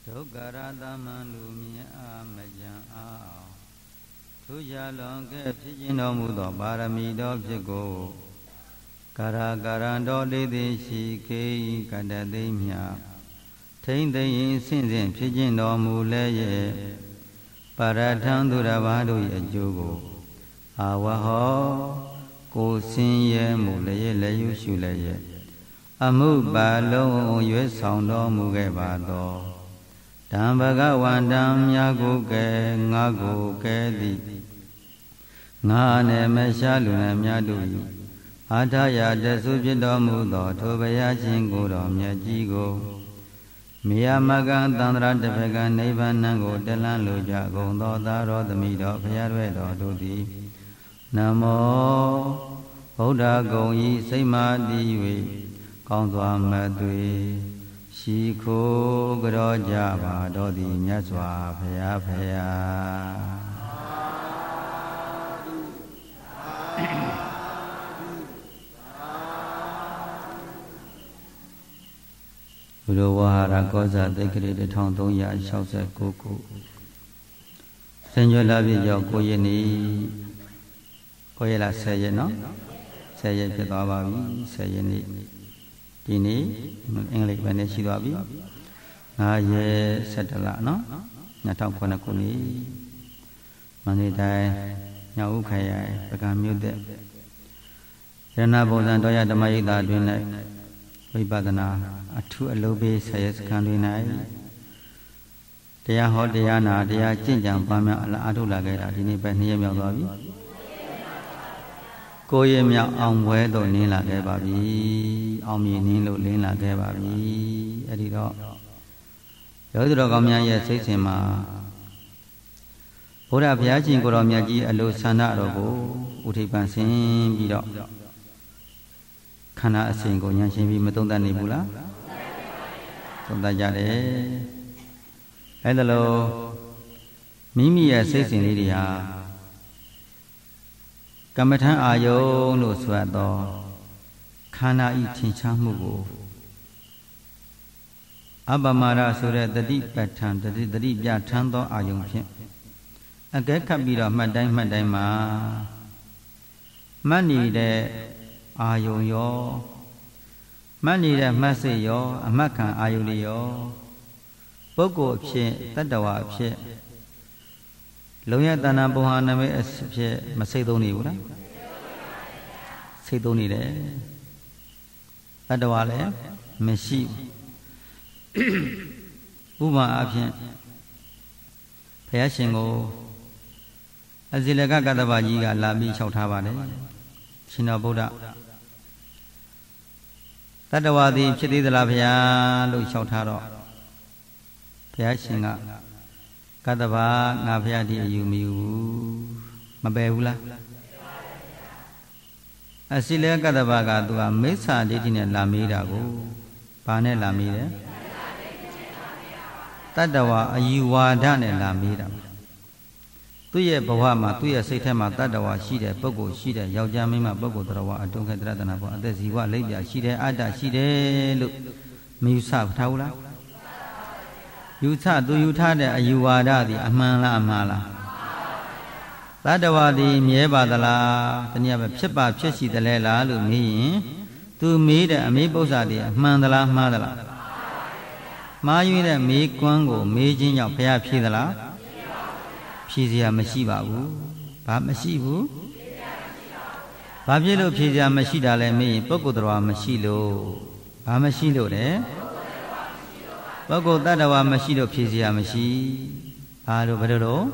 ဒုက္ခရသမံလူမြင်အားမကြံအားသူရလွန်ကဲ့ဖြစ်ခြင်းတော်မူသောပါရမီတော်ဖြစ်ကိုကာရကာရံတော်လေးသည်ရှိခေကတသိမြထိမ့်သိရင်ဆင့်စဉ်ဖြစ်ခြင်းတော်မူလဲရဲ့ပါရထံသူတစ်ပါးတို့၏အကျိုးကိုအာဝဟောကိုဆင်းရဲမှုလည်းလည်းယူရှုလည်းရဲ့အမှုပါလုံးရွေးဆောင်တော်မူခဲ့ပါသောတံဘဂဝန္တံမြတ်ကိုကဲငါကိုကဲသည်ငါနဲ့မရှားလူနဲ့မြတ်တို့၏အာထရာတဆုဖြစ်တော်မူသောထိုဘုရားရှင်ကိုတော်မြတ်ကြီးကိုမေယမကံသန္တရာတဖကနိဗ္ဗာန်ကိုတလန်းလိုကြကုန်သောသာရောသမီးတော်ဘုရားရွယ်တော်တို့သည်နမောဗုဒ္ဓဂုံဤစိတ်မာတည်၍ကောင်းစွာမသွေရှိခိုးကြောကြပါတော်သည်မြတ်စွာဘုရားဘုရားဘုရောဝါဟာရကောဇာတိတ်ကလေး1369ခုဆင်ကြွလာပြည့်ရောက်9ရက်နေ့9ရက်လား10ရက်နော်10ရက်ဖြစ်သွားပါပြီ10ရက်နေ့ဒီနေ့အင်္ဂလိပ်ပဲနဲ့ရှိသွားပြီ9ရက်17လနော်2009ခုနှစ်မန္တလေးတိုင်းညောင်ဦးခရိုင်ပကံမြို့တဲ့ရဏဘုံဇံတော်ရဓမ္မရိပ်သာတွင်၌ဝိပဿနာအထူးအလုပ်ပေးဆရာစခန်းတွင်၌တရားဟောတရားနာတရားကျင့်ကြံပါများအလားအထုတ်လာခဲ့တာဒီနေ့ပဲ2ရက်မြောက်သွားပြီ9ရက်မြောက်အောင်ပွဲတော့နင်းလာခဲ့ပါပြီအောင်မြင်နင်းလို့လင်းလာခဲ့ပါပြီအဲ့ဒီတော့ယောဂီတော်ကောင်းများရဲ့စိတ်စဉ်မှာဘုရားဘုရားရှင်ကိုတော်မြတ်ကြီးအလိုဆန္ဒတော်ကိုဥထိပ်ပန်ဆင်းပြီးတော့ခန္ဓာအစဉ်ကိုဉာဏ်ရှင်းပြီးမသုံးသပ်နေဘူးလားသုံးသပ်ကြတယ်အဲ့ဒါလို့မိမိရဲ့စိတ်စဉ်လေးတွေဟာကမ္မထံအာယုံလို့ဆိုတော့ခန္ဓာဤထင်ရှားမှုကိုအပမာရဆိုတဲ့တတိပဋ္ဌာန်တတိပြဋ္ဌာန်းသောအာယုံဖြင့်အကဲခတ်ပြီးတော့မှတ်တိုင်းမှာမှတ်နေတဲ့အာယုံရောမှတ်နေတဲ့မှတ်စိတ်ရောအမှတ်ခံအာယုံတွေရောပုဂ္ဂိုလ်အဖြစ်တတ္တဝါအဖြစ်လုံရတဏ္ဍပုံဟာနမိတ်အဖြစ်မစိတ်သုံးနေဘူးလားစိတ်သုံးနေတယ်တတ္တဝါလည်းမရှိဘူးဥပမာအဖြစ်ဘုရားရှင်ကိုအဇိလကကတ္တဗကြီးကလာပြီးလျှောက်ထားပါတယ်ရှင်တော်ဗုဒ္ဓတတ္တဝါသည်ဖြစ်သေးသလားဘုရားလို့လျှောက်ထားတော့ဘုရားရှင်ကကတ္တဗငါဘုရားဒီအယူမယူဘူးမပယ်ဘူးလားအဇိလကတ္တဗကသူကမိစ္ဆာဒိဋ္ဌိနဲ့လာမေးတာကိုဘာနဲ့လာမေးတယ်တတ္တဝါအယူဝါဒနဲ့လာမေးတာသူ့ရဲ့ဘဝမှာသူ့ရဲ့စိတ်ထဲမှာတတ္တဝါရှိတဲ့ပုဂ္ဂိုလ်ရှိတဲ့ယောက်ျားမိန်းမပုဂ္ဂိုလ်တော်ဝါအတုံးခဲတရတနာဘောအသက်ဇီဝလိပ်ပြရှိတယ်အတ္တရှိတယ်လို့မယူဆထားဘူးလားယူဆသူယူထားတဲ့အယူဝါဒသည်အမှန်လားအမှားလားတတ္တဝါသည်မြဲပါသလားတနည်းပဲဖြစ်ပါဖြစ်ရှိတယ်လဲလားလို့မေးရင်သူမေးတဲ့အမေးပု္ပ္ပာသည်အမှန်သလားမှားသလားမှားရွေးတဲ့မေးကွန်းကိုမေးခြင်းကြောင့်ဘုရားဖြေသလားဖြေစရာမရှိပါဘူးဘာမရှိဘူးဘာဖြစ်လို့ဖြေစရာမရှိတာလဲမေးရင်ပုဂ္ဂိုလ်တော်မရှိလို့ဘာမရှိလို့လဲပုဂ္ဂိုလ်တ attva မရှိလို့ဖြေစရာမရှိဘာလို့ဘယ်လိုတော့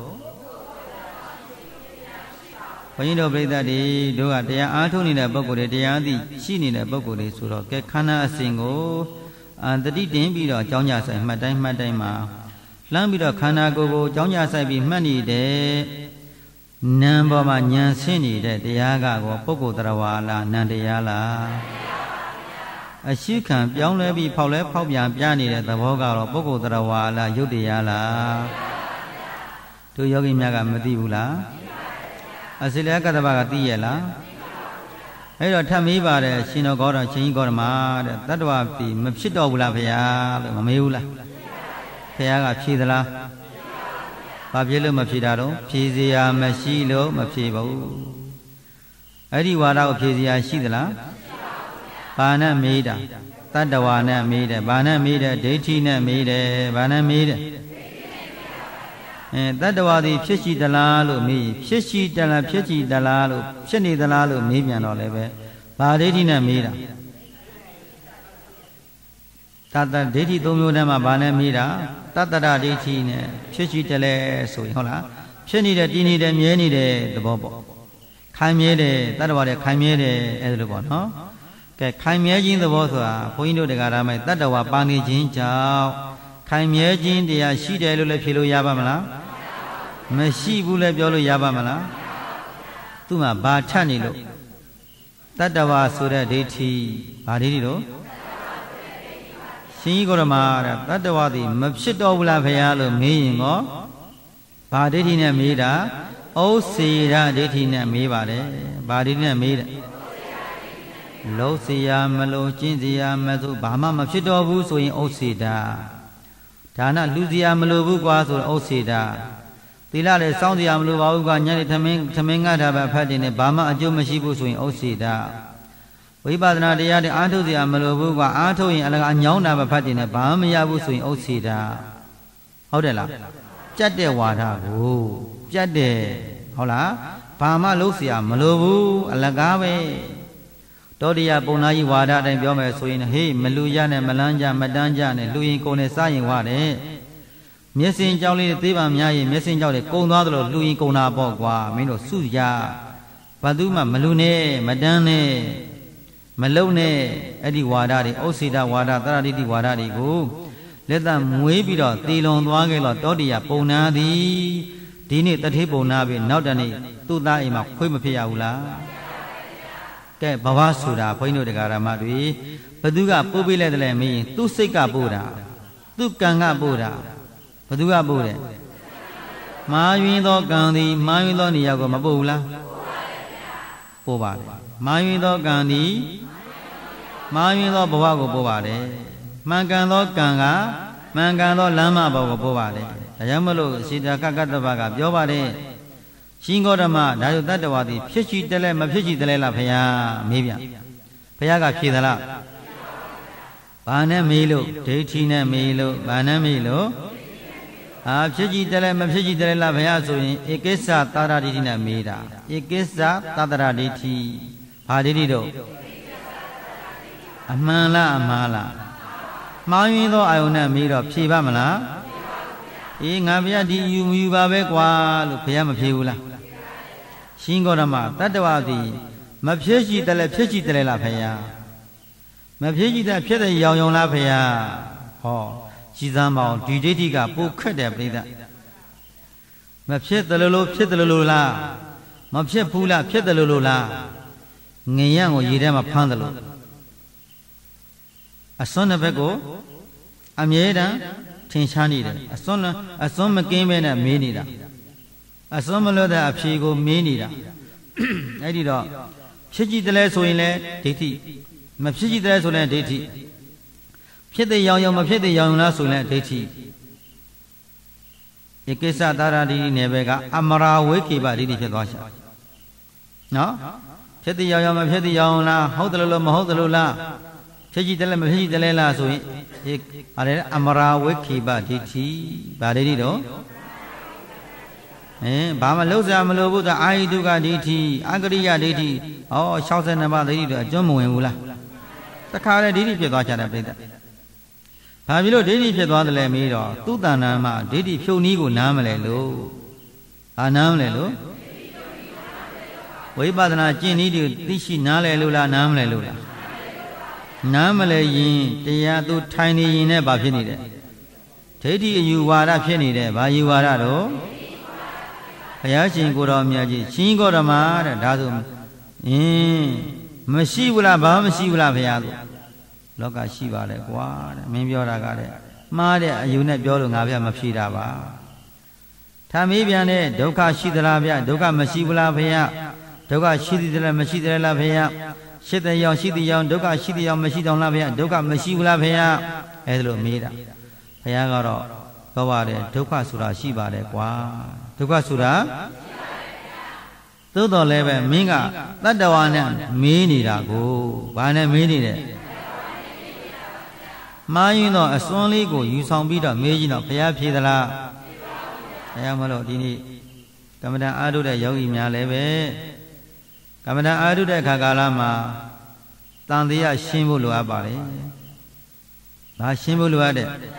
ဘုန်းကြီးတို့ပြိဿတွေတို့ကတရားအားထုတ်နေတဲ့ပုဂ္ဂိုလ်တွေတရားသိရှိနေတဲ့ပုဂ္ဂိုလ်တွေဆိုတော့ကဲခန္ဓာအစဉ်ကိုတတိတင်ပြီးတော့အကြောင်းကြဆိုင်မှတ်တိုင်းမှာလှမ်းပြီးတော့ခန္ဓာကိုယ်ကိုအကြောင်းကြဆိုင်ပြီးမှတ်နေတဲ့နံပေါ်မှာဉာဏ်ဆင်းနေတဲ့တရားကကောပုဂ္ဂိုလ်တရားလားနံတရားလားအရှိခံပြောင်းလဲပြီးဖောက်လဲဖောက်ပြန်ပြနေတဲ့သဘောကတော့ပုဂ္ဂိုလ်တရားလားယုတ်တရားလားတို့ယောဂီများကမသိဘူးလားအစိလကတ္တဗကသိရဲ့လားအဲ့တော့ထပ်မေးပါတယ်ရှင်တော်ကောတော်ရှင်ကြီးကောဓမာတဲ့တတ္တဝါပြီမဖြစ်တော့ဘူးလားဖေယားလို့မမေးဘူးလားဘရားကဖြေသလားဘာဖြစ်လို့မဖြေတာတော့ဖြေစရာမရှိလို့မဖြေပါဘူးအဲ့ဒီဝါဒကိုဖြေစရာရှိသလားဘာနဲ့မေးတာတတ္တဝါနဲ့မေးတယ်ဘာနဲ့မေးတယ်ဒိဋ္ဌိနဲ့မေးတယ်ဘာနဲ့မေးတယ်တတ္တဝါသည်ဖြစ်ရှိသလားလို့မေးဖြစ်ရှိသလားဖြစ်ရှိသလားလို့ဖြစ်နေသလားလို့မေးပြန်တော့လည်းပဲဘာဒိဋ္ဌိနဲ့မေးတာတတ္တဒိဋ္ဌိ၃မျိုးထဲမှာဘာနဲ့မေးတာတတ္တရဒိဋ္ဌိနဲ့ဖြစ်ရှိတယ်လဲဆိုရင်ဟုတ်လားဖြစ်နေတယ်တည်နေတယ်မြဲနေတယ်သဘောပေါ့ခိုင်မြဲတယ်တတ္တဝါတွေခိုင်မြဲတယ်အဲ့လိုပေါ့နော်ကဲခိုင်မြဲခြင်းသဘောဆိုတာဘုန်းကြီးတို့တရားဓမ္မတတ္တဝါပါနေခြင်းကြောင့်ခိုင်မြဲခြင်းတရားရှိတယ်လို့လည်းဖြေလို့ရပါမလားမရှိဘူးလည်းပြောလို့ရပါမလားသူ့မှာဘာထပ်နေလို့တတ္တဝါဆိုတဲ့ဒိဋ္ဌိဘာဒိဋ္ဌိလို့ရှင်ကြီးကိုရမတဲ့တတ္တဝါသည်မဖြစ်တော့ဘူးလားဖရာလို့မေးရင်ကောဘာဒိဋ္ဌိနဲ့မေးတာဩစေရဒိဋ္ဌိနဲ့မေးပါတယ်ဘာဒိဋ္ဌိနဲ့မေးတယ်လုံးเสียမလို့ကျင့်เสียမဆိုဘာမှမဖြစ်တော့ဘူးဆိုရင်ဩစေတာဒါနလူเสียမလို့ဘူးကွာဆိုတော့ဩစေတာသီလလည်းစောင့်เสียမလို့ပါဘူးကွာညနေထမင်းငါတာပဲဖတ်တယ်နဲ့ဘာမှအကျိုးမရှိဘူးဆိုရင်ဩစေတာဝိပဿနာတရားတွေအားထုတ်เสียမလို့ဘူးကွာအားထုတ်ရင်အလကားညောင်းတာပဲဖတ်တယ်နဲ့ဘာမှမရဘူးဆိုရင်ဩစေတာဟုတ်တယ်လားကြက်တဲ့ဝါဒကိုကြက်တဲ့ဟုတ်လားဘာမှလုပ်เสียမလို့ဘူးအလကားပဲတောတရားပုံနာကြီးဝါဒအတိုင်းပြောမယ်ဆိုရင်ဟေးမလူရနဲ့မလန်းကြမတန်းကြနဲ့လူရင်ကုန်နဲ့စားရင်ဝါတယ်မျက်စင်ကြောက်လေးသေးပါများရင်မျက်စင်ကြောက်လေးကုံသွားသလိုလူရင်ကုန်တာပေါ့ကွာမင်းတို့စုရဘာသူမှမလူနဲ့မတန်းနဲ့မလုံနဲ့အဲ့ဒီဝါဒတွေဩစေတဝါဒသရတိတိဝါဒတွေကိုလက်သက်မွေးပြီးတော့တေလွန်သွားခဲ့တော့တောတရားပုံနာသည်ဒီနေ့တထေးပုံနာပြီနောက်တနေ့သူ့သားအိမ်မှာခွေးမဖြစ်ရဘူးလားကဲဘဝဆိုတာဘုန်းကြီးတို့တရားဓမ္မတွေဘသူကပို့ပေးလိုက်တယ်လဲမင်းသူ့စိတ်ကပို့တာသူ့ကံကပို့တာဘသူကပို့တယ်မာယွင်းသောကံသည်မာယွင်းသောနေရာကိုမပို့ဘူးလားပို့ပါတယ်မာယွင်းသောကံသည်မာယွင်းသောဘဝကိုပို့ပါတယ်မှန်ကန်သောကံကမှန်ကန်သောလမ်းမဘဝကိုပို့ပါတယ်ဒါကြောင့်မလို့စေတကကတ္တဗကပြောပါတယ်ရှင်ဂေါတမဒါတို့တတ္တဝါသည်ဖြစ်ရှိတယ်လဲမဖြစ်ရှိတယ်လဲလားဖရာမေးပြန်ဖရာကဖြေသလားဘာနဲ့မေးလို့ဒိဋ္ဌိနဲ့မေးလို့ဘာနဲ့မေးလို့ဖြစ်ရှိတယ်လဲမဖြစ်ရှိတယ်လားဖရာဆိုရင်ဧကိစ္စသာရဒိဋ္ဌိနဲ့မေးတာဧကိစ္စသာတရဒိဋ္ဌိဘာဒိဋ္ဌိတော့အမှန်လားအမှားလားမှားယွင်းသောအာယုန်နဲ့မေးတော့ဖြေပါမလားအေးငါဘုရားဒီယူမယူပါပဲကွာလို့ဘုရားမဖြေဘူးလားရှင်ဂေါတမတတ္တဝါသည်မဖြစ်ရှိတယ်လဲဖြစ်ရှိတယ်လားဘုရားမဖြစ်ရှိတယ်ဖြစ်တဲ့ရောင်ရောင်လားဘုရားဟောကြည်စမ်းမအောင်ဒီဒိဋ္ဌိကပိုခက်တယ်ပြိဿမဖြစ်တယ်လို့ဖြစ်တယ်လို့လားမဖြစ်ဘူးလားဖြစ်တယ်လို့လားငင်ရံကိုရေထဲမှာဖမ်းတယ်လို့အစွန်းတစ်ဘက်ကိုအမြဲတမ်းထင်ရှားနေတယ်အစွန်းမကင်းပဲနဲ့မေးနေတာအစွန်းမလွတ်တဲ့အဖြေကိုမေးနေတာအဲ့ဒီတော့ဖြစ်ကြည့်တယ်လဲဆိုရင်လဲဒိဋ္ဌိမဖြစ်ကြည့်တယ်ဆိုရင်ဒိဋ္ဌိဖြစ်တဲ့ရောင်ရောင်မဖြစ်တဲ့ရောင်ရောင်လားဆိုရင်ဒိဋ္ဌိဧကိစ္စသာရဒိဋ္ဌိနယ်ဘက်ကအမရာဝိကေပဒိဋ္ဌိဖြစ်သွားရှာနော်ဖြစ်တဲ့ရောင်ရောင်မဖြစ်တဲ့ရောင်ရောင်လားဟုတ်တယ်လို့မဟုတ်တယ်လို့လားဖြစ်ကြည့်တယ်လဲမဖြစ်ကြည့်တယ်လားဆိုရင်အဲ့အမရာဝိခေပဒိဋ္ဌိဗာဒိဋ္ဌိတော့ဘာမှလုံးစရာမလိုဘူးသာအာဟိတုကဒိဋ္ဌိအကရိယဒိဋ္ဌိဟော62ပါးဒိဋ္ဌိတော့အကျွမ်းမဝင်ဘူးလားတခါလေဒိဋ္ဌိဖြစ်သွားကြတယ်ပြိတ္တဘာဖြစ်လို့ဒိဋ္ဌိဖြစ်သွားတယ်လဲမေးတော့သူတဏ္ဍာမှာဒိဋ္ဌိဖြုတ်နည်းကိုနားမလဲလို့နားမလဲလို့ဝိပဿနာကျင့်နည်းတွေသိရှိနားလဲလို့လားနားမလဲလို့လားနားမလဲရင်တရားသူထိုင်နေရင်လည်းဘာဖြစ်နေတယ်ဒိဋ္ဌိအယူဝါဒဖြစ်နေတယ်ဘာယူဝါဒတော့ဘုရားရှင်ကိုတော်မြတ်ကြီးရှင်ဂေါတမတဲ့ဒါဆိုမရှိဘူးလားဘာမရှိဘူးလားဘုရားဆိုလောကရှိပါလေကွာတဲ့မင်းပြောတာကတဲ့မှားတဲ့အယူနဲ့ပြောလို့ငါဗျမဖြေတာပါထာမေးပြန်တဲ့ဒုက္ခရှိသလားဗျဒုက္ခမရှိဘူးလားဘုရားဒုက္ခရှိသည်လားမရှိသည်လားဘုရားရှိတဲ့ရောင်ရှိတဲ့ရောင်ဒုက္ခရှိတဲ့ရောင်မရှိတော့လားဘုရားဒုက္ခမရှိဘူးလားဘုရားအဲဒါလိုမေးတာဘုရားကတော့ပြောပါတယ်ဒုက္ခဆိုတာရှိပါတယ်ကွာဒုက္ခဆိုတာသို့တော်လည်းပဲမင်းကတတ္တဝါနဲ့မေးနေတာကိုဘာနဲ့မေးနေတယ်မှားရင်တော့အစွန်းလေးကိုယူဆောင်ပြီးတော့မေးကြည့်တော့ဘုရားဖြေသလားဘုရားမလို့ဒီနေ့ကမ္မဋ္ဌာန်းအားထုတ်တဲ့ယောဂီများလည်းပဲကမ္မဋ္ဌာန်းအားထုတ်တဲ့အခါကာလမှာတန်တရားရှင်းဖို့လိုအပ်ပါတယ်။ဒါရှင်းဖို့လိုအပ်တယ်။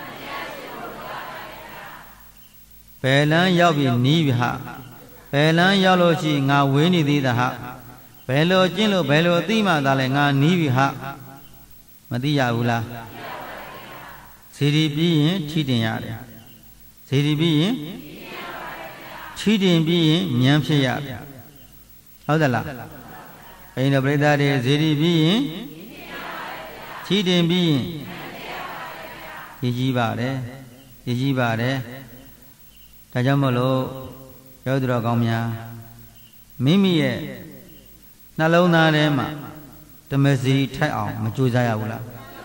ဘယ်လမ်းရောက်ပြီးနီးပြီဟာဘယ်လမ်းရောက်လို့ရှိငါဝေးနေသေးတာဟာဘယ်လိုကျင့်လို့ဘယ်လိုအသိမှသာလဲငါနီးပြီဟာမသိရဘူးလား။ဇေဒီပြီးရင်ထိတင်ရတယ်။ဇေဒီပြီးရင်ထိတင်ပြီးရင်ဉာဏ်ဖြစ်ရတယ်။ဟုတ်တယ်လား။အိန္ဒြပရိသတ်တွေဇေဒီပြီးရင်ချီတင်ပြီးရင်ရည်ကြီးပါတယ်ရည်ကြီးပါတယ်ဒါကြောင့်မို့လို့ယောဂီတော်ကောင်းများမိမိရဲ့နှလုံးသားထဲမှာဓမ္မစီထိုက်အောင်မကြိုးစားရဘူးလား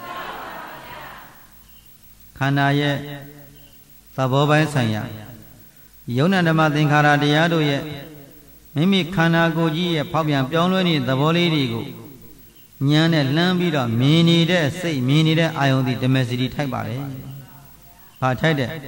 ခန္ဓာရဲ့သဘောပိုင်းဆိုင်ရာယုံနာဓမ္မသင်္ခါရတရားတို့ရဲ့မိမိခန္ဓာကိုယ်ကြီးရဲ့ဖောက်ပြန်ပြောင်းလဲနေတဲ့သဘောလေးတွေကိုဉာဏ်နဲ့လှမ်းပြီးတော့မြင်နေတဲ့စိတ်မြင်နေတဲ့အာယုန်ဒီဓမ္မစီတီထိုက်ပါတယ်။ဘာထိုက်တဲ့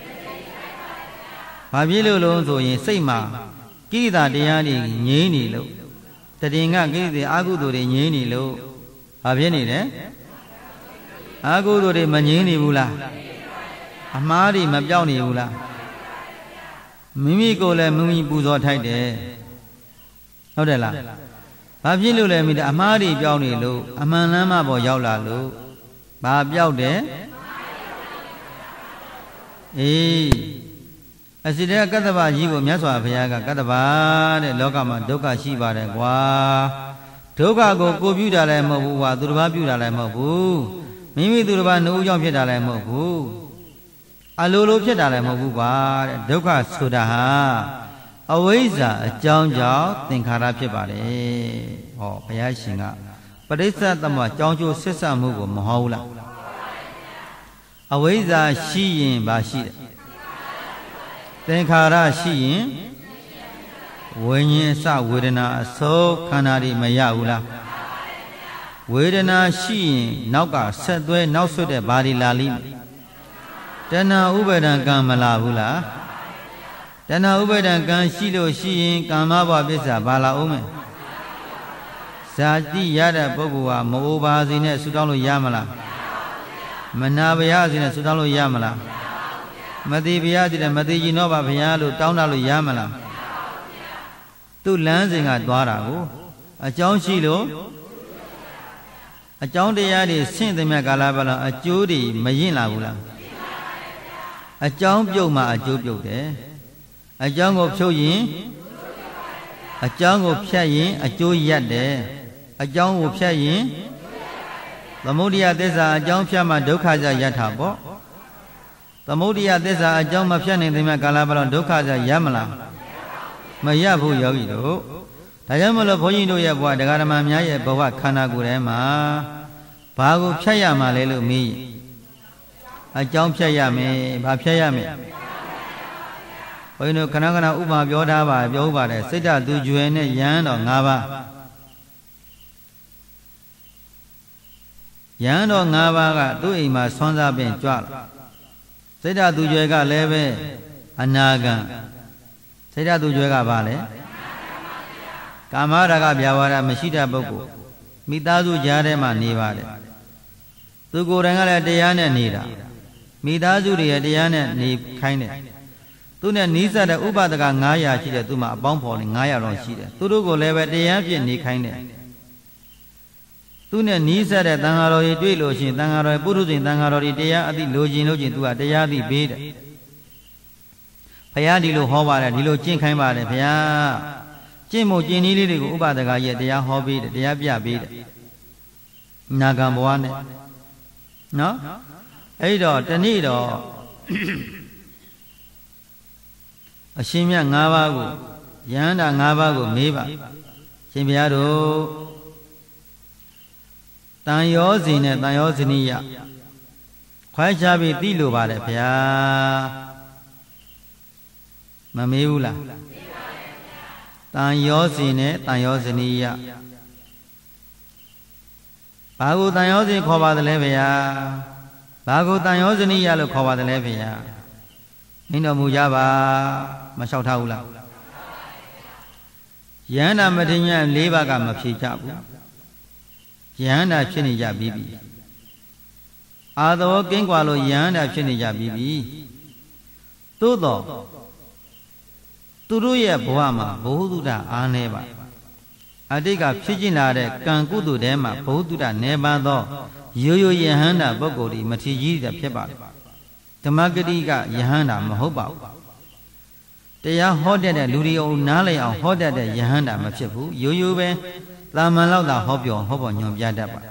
။ဘာဖြစ်လို့လို့ဆိုရင်စိတ်မှာကိရိတာတရားတွေငြိမ့်နေလို့တတင်ကကိရိတာအာဟုသိုလ်တွေငြိမ့်နေလို့ဘာဖြစ်နေလဲ။အာဟုသိုလ်တွေမငြိမ့်နေဘူးလား။အမှားတွေမပြောင်းနေဘူးလား။မိမိကိုယ်လည်းမိမိပူဇော်ထိုက်တယ်။ဟုတ်တယ်လားဘာဖြစ်လို့လဲမိတာအမှားတွေပြောင်းနေလို့အမှန်လမ်းမပေါ်ရောက်လာလို့ဘာပြောက်တယ်အေးအစိတကတ္တဗကြီးကိုမြတ်စွာဘုရားကကတ္တဗတဲ့လောကမှာဒုက္ခရှိပါတယ်ကွာဒုက္ခကိုပြုတာလည်းမဟုတ်ဘူးကွာသူတစ်ပါးပြုတာလည်းမဟုတ်ဘူးမိမိသူတစ်ပါးနှုတ်ကြောင့်ဖြစ်တာလည်းမဟုတ်ဘူးအလိုလိုဖြစ်တာလည်းမဟုတ်ဘူးကွာတဲ့ဒုက္ခဆိုတာဟာအဝိဇ္ဇာအကြောင်းကြောင့်သင်္ခါရဖြစ်ပါတယ်ဟောဘုရားရှင်ကပရိစ္ဆေသမကြောင်းကျိုးဆက်ဆက်မှုကိုမဟောဘူးလားအဝိဇ္ဇာရှိရင်ဘာရှိတယ်သင်္ခါရရှိရင်ဝိညာဉ်အစဝေဒနာအစိုးခန္ဓာတွေမရဘူးလားဝေဒနာရှိရင်နောက်ကဆက်သွဲနောက်ဆွတ်တဲ့ဘာဒီလာလိမ့်တဏှာဥပါဒံကံမလာဘူးလားတဏှာဥပါဒံကံရှိလို့ရှိရင်ကာမဘဝပစ္စဘာလာအောင်မယ်ဇာတိရတဲ့ပုဂ္ဂိုလ်ဟာမအိုပါစေနဲ့ဆူတောင်းလို့ရမလားမနာပါရစေနဲ့ဆူတောင်းလို့ရမလားမသိပါရစေနဲ့မသိကြတော့ပါဘုရားလို့တောင်းတလို့ရမလားသူ့လမ်းစဉ်ကသွားတာကိုအကြောင်းရှိလို့အကြောင်းတရားတွေဆင့်သမျှကာလပတ်လုံးအကျိုးတွေမရင်လာဘူးလားအကြောင်းပြုတ်မှအကျိုးပြုတ်တယ်အကြောင်းကိုဖြုတ်ရင်အကြောင်းကိုဖြတ်ရင်အကျိုးရက်တယ်အကြောင်းကိုဖြတ်ရင်သမုဒိယသစ္စာအကြောင်းဖြတ်မှဒုက္ခကြရတာပေါ့သမုဒိယသစ္စာအကြောင်းမဖြတ်နိုင်သေးမှကာလပတ်လုံးဒုက္ခကြရမလားမရဘူးယောဂီတို့ဒါကြောင့်မလို့ဘုန်းကြီးတို့ရဲ့ဘဝတရားဓမ္မများရဲ့ဘဝခန္ဓာကိုယ်ထဲမှာဘာကိုဖြတ်ရမှာလဲလို့မေးအကြောင်းဖြတ်ရမယ်ဘာဖြတ်ရမယ်ဘုန်းကြီးတို့ခဏခဏဥပမာပြောထားပါပြောဥပါတယ်စိတ်ဓာတ်သူကျွယ်နဲ့ယဟန်တော်၅ပါးယဟန်တော်၅ပါးကသူ့အိမ်မှာဆွမ်းစားပင်ကြွလာစိတ်ဓာတ်သူကျွယ်ကလည်းပဲအနာဂံစိတ်ဓာတ်သူကျွယ်ကဘာလဲကာမရာဂဗျာပါဒမရှိတဲ့ပုဂ္ဂိုလ်မိသားစုကြားထဲမှာနေပါတယ်သူကိုယ်တိုင်ကလည်းတရားနဲ့နေတာမိသားစုတွေရဲ့တရားနဲ့နေခိုင်းတယ်သူနဲ့နီးစပ်တဲ့ဥပဒက900ရှိတယ်သူမှအပေါင်းဖော်နေ900လောက်ရှိတယ်သူတို့ကိုလည်းပဲတရားပြည့်နေခိုင်းတယ်သူနဲ့နီးစပ်တဲ့သံဃာတော်တွေတွေ့လို့ရှိရင်သံဃာတော်ပုရုဇဉ်သံဃာတော်တွေတရားအသိလိုချင်လို့ချင်းသူကတရားသိပေးတယ်ဘုရားဒီလိုဟောပါတယ်ဒီလိုကျင့်ခိုင်းပါတယ်ဘုရားကျင့်မို့ကျင့်နည်းလေးတွေကိုဥပဒကရဲ့တရားဟောပေးတယ်တရားပြပေးတယ်နာဂံဘဝနဲ့နော်အဲ့တော့တနေ့တော့အရှင်မြတ်၅ပါးကိုယဟန္တာ၅ပါးကိုမေးပါရှင်ဘုရားတို့တန်ရောဇဉ်နဲ့တန်ရောဇနီယခွဲခြားပြီးသိလို့ပါတယ်ဗျာမမေးဘူးလားတန်ရောစဉ်နဲ့တန်ရောဇနီးယဘာကိုတန်ရောစဉ်ခေါ်ပါတယ်လဲဗျာဘာကိုတန်ရောဇနီးယလို့ခေါ်ပါတယ်လဲဗျာမင်းတော်မူကြပါမလျှောက်ထားဘူးလားယန္တာမထေရ၄ပါးကမဖြေကြဘူးယန္တာဖြစ်နေကြပြီးပြီအာသောကင်းကွာလို့ယန္တာဖြစ်နေကြပြီးပြီသို့တော့သူတို့ရဲ့ဘဝမှာဘ ഹു တုဒ္ဒအားနည်းပါအတိတ်ကဖြစ်ကျင်လာတဲ့ကံကုသိုလ်ထဲမှာဘ ഹു တုဒ္ဒနည်းပါသောရိုးရိုးယဟန္တာပုဂ္ဂိုလ်ဒီမထေရကြီးတွေဖြစ်ပါတယ်ဓမ္မဂတိကယဟန္တာမဟုတ်ပါဘူးတရားဟောတတ်တဲ့လူတွေအောင်နားလည်အောင်ဟောတတ်တဲ့ယဟန္တာမဖြစ်ဘူးရိုးရိုးပဲတာမန်လောက်သာဟောပြောဟောပေါ်ညွန်ပြတတ်ပါ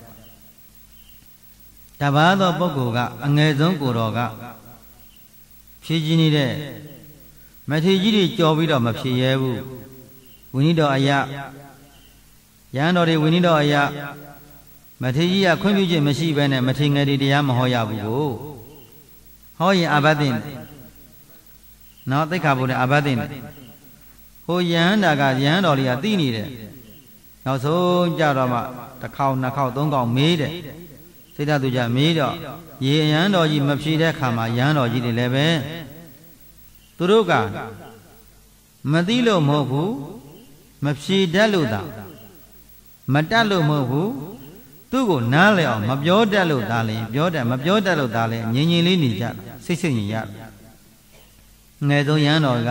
တပါးသောပုဂ္ဂိုလ်ကအငယ်ဆုံးကိုယ်တော်ကဖြည့်ကြီးနေတဲ့မထေရကြီးတွေကြော်ပြီးတော့မဖြည့်ရဲဘူးဝိနည်းတော်အယယဟန်တော်တွေဝိနည်းတော်အယမထေရကြီးကခွင့်ပြုခြင်းမရှိဘဲနဲ့မထေရငယ်တွေတရားမဟောရဘူးကိုဟောရင်အာဘသိင်နောက်သိက္ခာပုဒ်နဲ့အာဘသိင်ဟိုယဟန်တာကယဟန်တော်လေးကသိနေတယ်နောက်ဆုံးကြတော့မှတစ်ခေါက်နှစ်ခေါက်သုံးခေါက်မေးတယ်စိတ်ဓာတ်သူကြမေးတော့ရေယဟန်တော်ကြီးမဖြေတဲ့ခါမှာယဟန်တော်ကြီးတွေလည်းပဲသူတို့ကမသိလို့မဟုတ်ဘူးမဖြေတတ်လို့သာမတတ်လို့မဟုတ်ဘူးသူ့ကိုနားလည်အောင်မပြောတတ်လို့သာလေပြောတတ်မပြောတတ်လို့သာလေငြိမ်ငြိမ်လေးနေကြစိတ်စိတ်ညင်ရငယ်ဆုံးယဟန်တော်က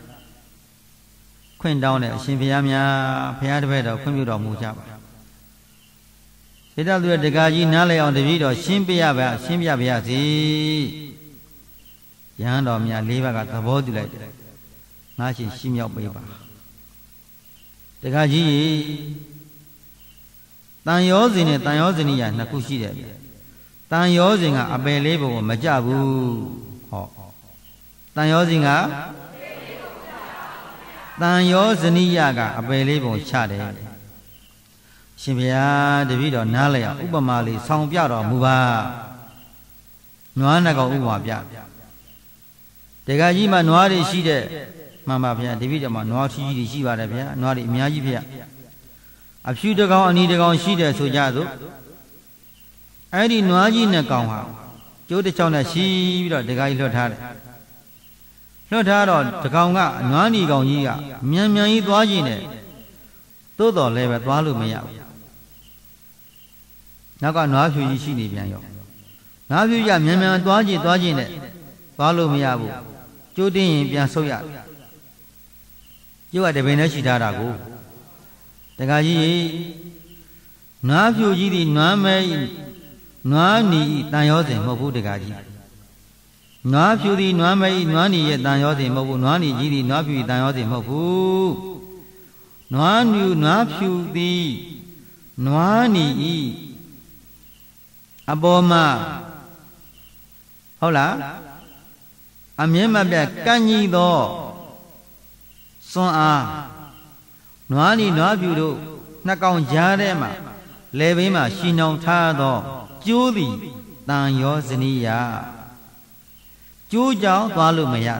ခွင့်တောင်းတဲ့အရှင်ဘုရားများဘုရားတပည့်တော်ခွင့်ပြုတော်မူကြပါစေတသူရဲ့တကားကြီးနားလည်အောင်တပည့်တော်ရှင်းပြရပါရှင်းပြပါရစေယဟန်တော်များ၄ပါးကသဘောတူလိုက်တယ်ငါရှင်ရှင်းမြောက်ပေးပါတကားကြီးတန်ရောစဉ်နဲ့တန်ရောဇနီးရနှစ်ခုရှိတယ်တန်ရောစဉ်ကအပယ်လေးဘုံမကြဘူးဟောတန်ရောစဉ်ကတန်ရောဇနီးရကအပယ်လေးဘုံချတယ်ရှင်ဘုရားတပည့်တော်နားလည်အောင်ဥပမာလေးဆောင်းပြတော်မူပါနွားနှကောင်ဥပမာပြတကကြီးမှာနွားတွေရှိတဲ့မှန်ပါဗျာတပည့်တော်မှာနွားထီးကြီးတွေရှိပါတယ်ဗျာနွားတွေအများကြီးဗျာအဖြူတကောင်အနီတကောင်ရှိတယ်ဆိုကြသို့အဲ့ဒီနွားကြီးနဲ့ကောင်ဟာကျိုးတစ်ချောင်းနဲ့ရှိပြီးတော့တကကြီးလွှတ်ထားတယ်လွှတ်ထားတော့တကောင်ကနွားနီကောင်ကြီးကမြန်မြန်ကြီးသွားခြင်းနဲ့သို့တော်လည်းပဲသွားလို့မရဘူးနောက်ကနွားဖြူကြီးရှိနေပြန်ရောနွားဖြူကြီးကမြန်မြန်သွားခြင်းနဲ့သွားလို့မရဘူးကျိုးတင်းရင်ပြန်ဆုတ်ရကျိုးကတပင်နဲ့ရှိထားတာကိုတခါကြီးနွားဖြူကြီးဒီနွားမဲနွားနီတန်ရောစဉ်မဟုတ်ဘူးတခါကြီးနွားဖြူဒီနွားမဲနွားနီရဲ့တန်ရောစဉ်မဟုတ်ဘူးနွားနီကြီးဒီနွားဖြူတန်ရောစဉ်မဟုတ်ဘူးနွားဖြူသည်နွားနီဤအပေါ်မှာဟုတ်လားအမြဲမပြတ်ကန့်ကြီးသောစွမ်းအားနွားနီနွားဖြူတို့နှစ်ကောင်ကြားထဲမှာလေဘင်းမှာရှီနှောင်ထားသောကျိုးသည်တန်ရောဇနီးယကျိုးကြောင့်သွားလို့မရ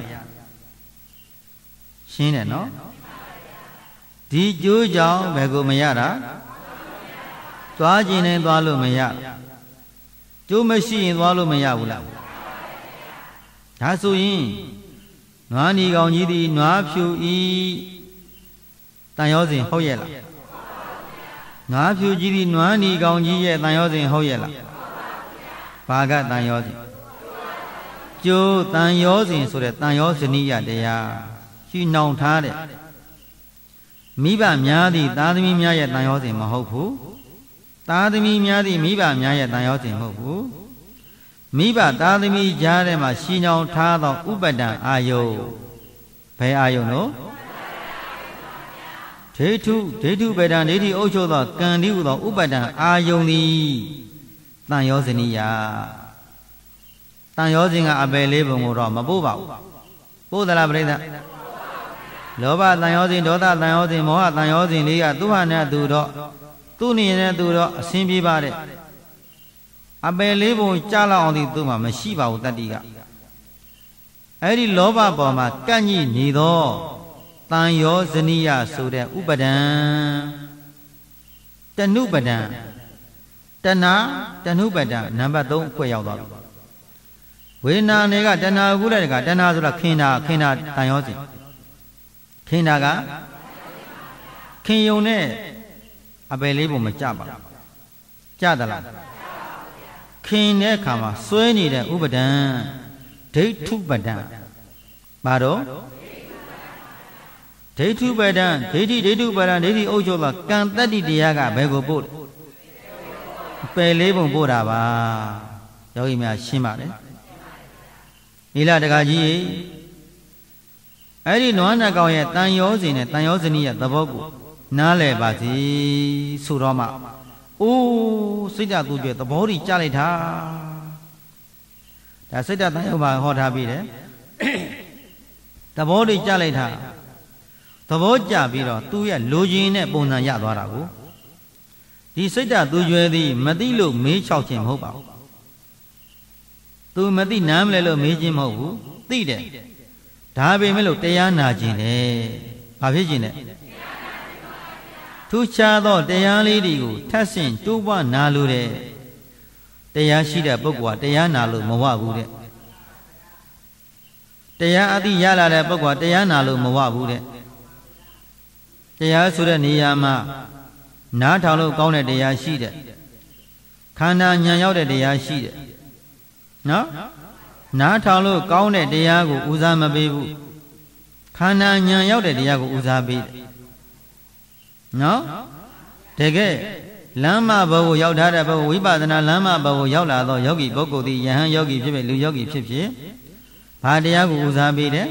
ရှင်းတယ်နော်ဒီကျိုးကြောင့်ဘယ်ကိုမရတာသွားခြင်းနဲ့သွားလို့မရကျိုးမရှိရင်သွားလို့မရဘူးလားဒါဆိုရင်နွားနီကောင်ကြီးသည်နွားဖြူဤတန်ရောစဉ်ဟုတ်ရဲ့လားနွားဖြူကြီးသည်နွားနီကောင်ကြီးရဲ့တန်ရောစဉ်ဟုတ်ရဲ့လားဘာကတန်ရောစဉ်ကျိုးတန်ရောစဉ်ဆိုတဲ့တန်ရောဇနီးယတရားရှိနှောင်ထားတဲ့မိဘများသည့်သားသမီးများရဲ့တန်ရောစဉ်မဟုတ်ဘူးသားသမီးများသည့်မိဘများရဲ့တန်ရောစဉ်မဟုတ်ဘူးမိဘသားသမီးကြားထဲမှာရှီနှောင်ထားသောဥပဒံအာယုဘယ်အာယုနော်ဒိဋ္ဌုပေတံဒိဋ္ဌိအုပ်ချုပ်သောကံဒီဟုသောဥပဒံအာယုန်သည်တန်ရောဇနီးယတန်ရောစဉ်ကအပယ်လေးပုံကိုတော့မပို့ပါဘူးပို့သလားပြိဿလောဘတန်ရောစဉ်ဒေါသတန်ရောစဉ်မောဟတန်ရောစဉ်လေးကသူ့ဟာနဲ့သူတော့သူ့နေနဲ့သူတော့အဆင်ပြေပါတဲ့အပယ်လေးပုံကြားလောက်အောင်ဒီသူ့မှာမရှိပါဘူးတတ္တိကအဲ့ဒီလောဘပေါ်မှာကန့်ညိနေသောတန်ရောဇနိယဆိုတဲ့ဥပဒံတဏုပဒံတဏတဏုပဒံနံပါတ်3အခွဲရောက်သွားပြီဝေဒနာတွေကတဏခုလည်းကတဏဆိုတာခင်းတာတန်ရောစဉ်ခင်းတာကခင်ယုံနဲ့အပယ်လေးပုံမကြပါကြသလားခင်တဲ့အခါမှာစွဲနေတဲ့ဥပဒံဒိဋ္ဌုပဒံဘာတော့ဒိဋ္ဌုပဒံဒိဋ္ဌုပဒံဒိဋ္ဌိအုပ်ချုပ်သောကံတတ္တိတရားကဘယ်ကိုပို့ပယ်လေးပုံပို့တာပါယောဂီများရှင်းပါလေဒီလားတခါကြီးအဲ့ဒီနွားနှကောင်ရဲ့တန်ရောစဉ်နဲ့တန်ရောဇနီးရဲ့သဘောကိုနားလည်ပါစီဆိုတော့မှအိုးစိတ်ဓာတ်သူ့ရဲ့သဘောကြီးကြားလိုက်တာဒါစိတ်ဓာတ်တန်ရောမှာဟောထားပြီးတယ်သဘောကြီးကြားလိုက်တာသဘောကျပြီးတော့သူ့ရဲ့လိုချင်တဲ့ပုံစံရသွားတာကိုဒီစိတ်ဓာတ်သူကျွဲသည်မသိလို့မေးချောက်ခြင်းမဟုတ်ပါဘူးသူမသိနားမလဲလို့မေးခြင်းမဟုတ်ဘူးသိတယ်ဒါပေမဲ့လို့တရားနာခြင်းတယ်ဘာဖြစ်ခြင်းလဲထူးခြားသောတရားလေးတွေကိုထပ်ဆင့်တိုးပွားနာလို့တဲ့တရားရှိတဲ့ပုဂ္ဂိုလ်ကတရားနာလို့မဝဘူးတဲ့တရားအသိရလာတဲ့ပုဂ္ဂိုလ်ကတရားနာလို့မဝဘူးတဲ့တရားဆိုတဲ့နေရာမှာနားထောင်လို့ကောင်းတဲ့တရားရှိတယ်ခန္ဓာဉာဏ်ရောက်တဲ့တရားရှိတယ်နော်နားထောင်လို့ကောင်းတဲ့တရားကိုဦးစားမပေးဘူးခန္ဓာဉာဏ်ရောက်တဲ့တရားကိုဦးစားပေးတယ်နော်တကယ်လမ်းမဘဝကိုရောက်ထားတဲ့ဘဝဝိပဿနာလမ်းမဘဝကိုရောက်လာသောယောဂီပုဂ္ဂိုလ်သည်ယဟန်ယောဂီဖြစ်ဖြစ်လူယောဂီဖြစ်ဖြစ်ဘာတရားကိုဦးစားပေးတယ်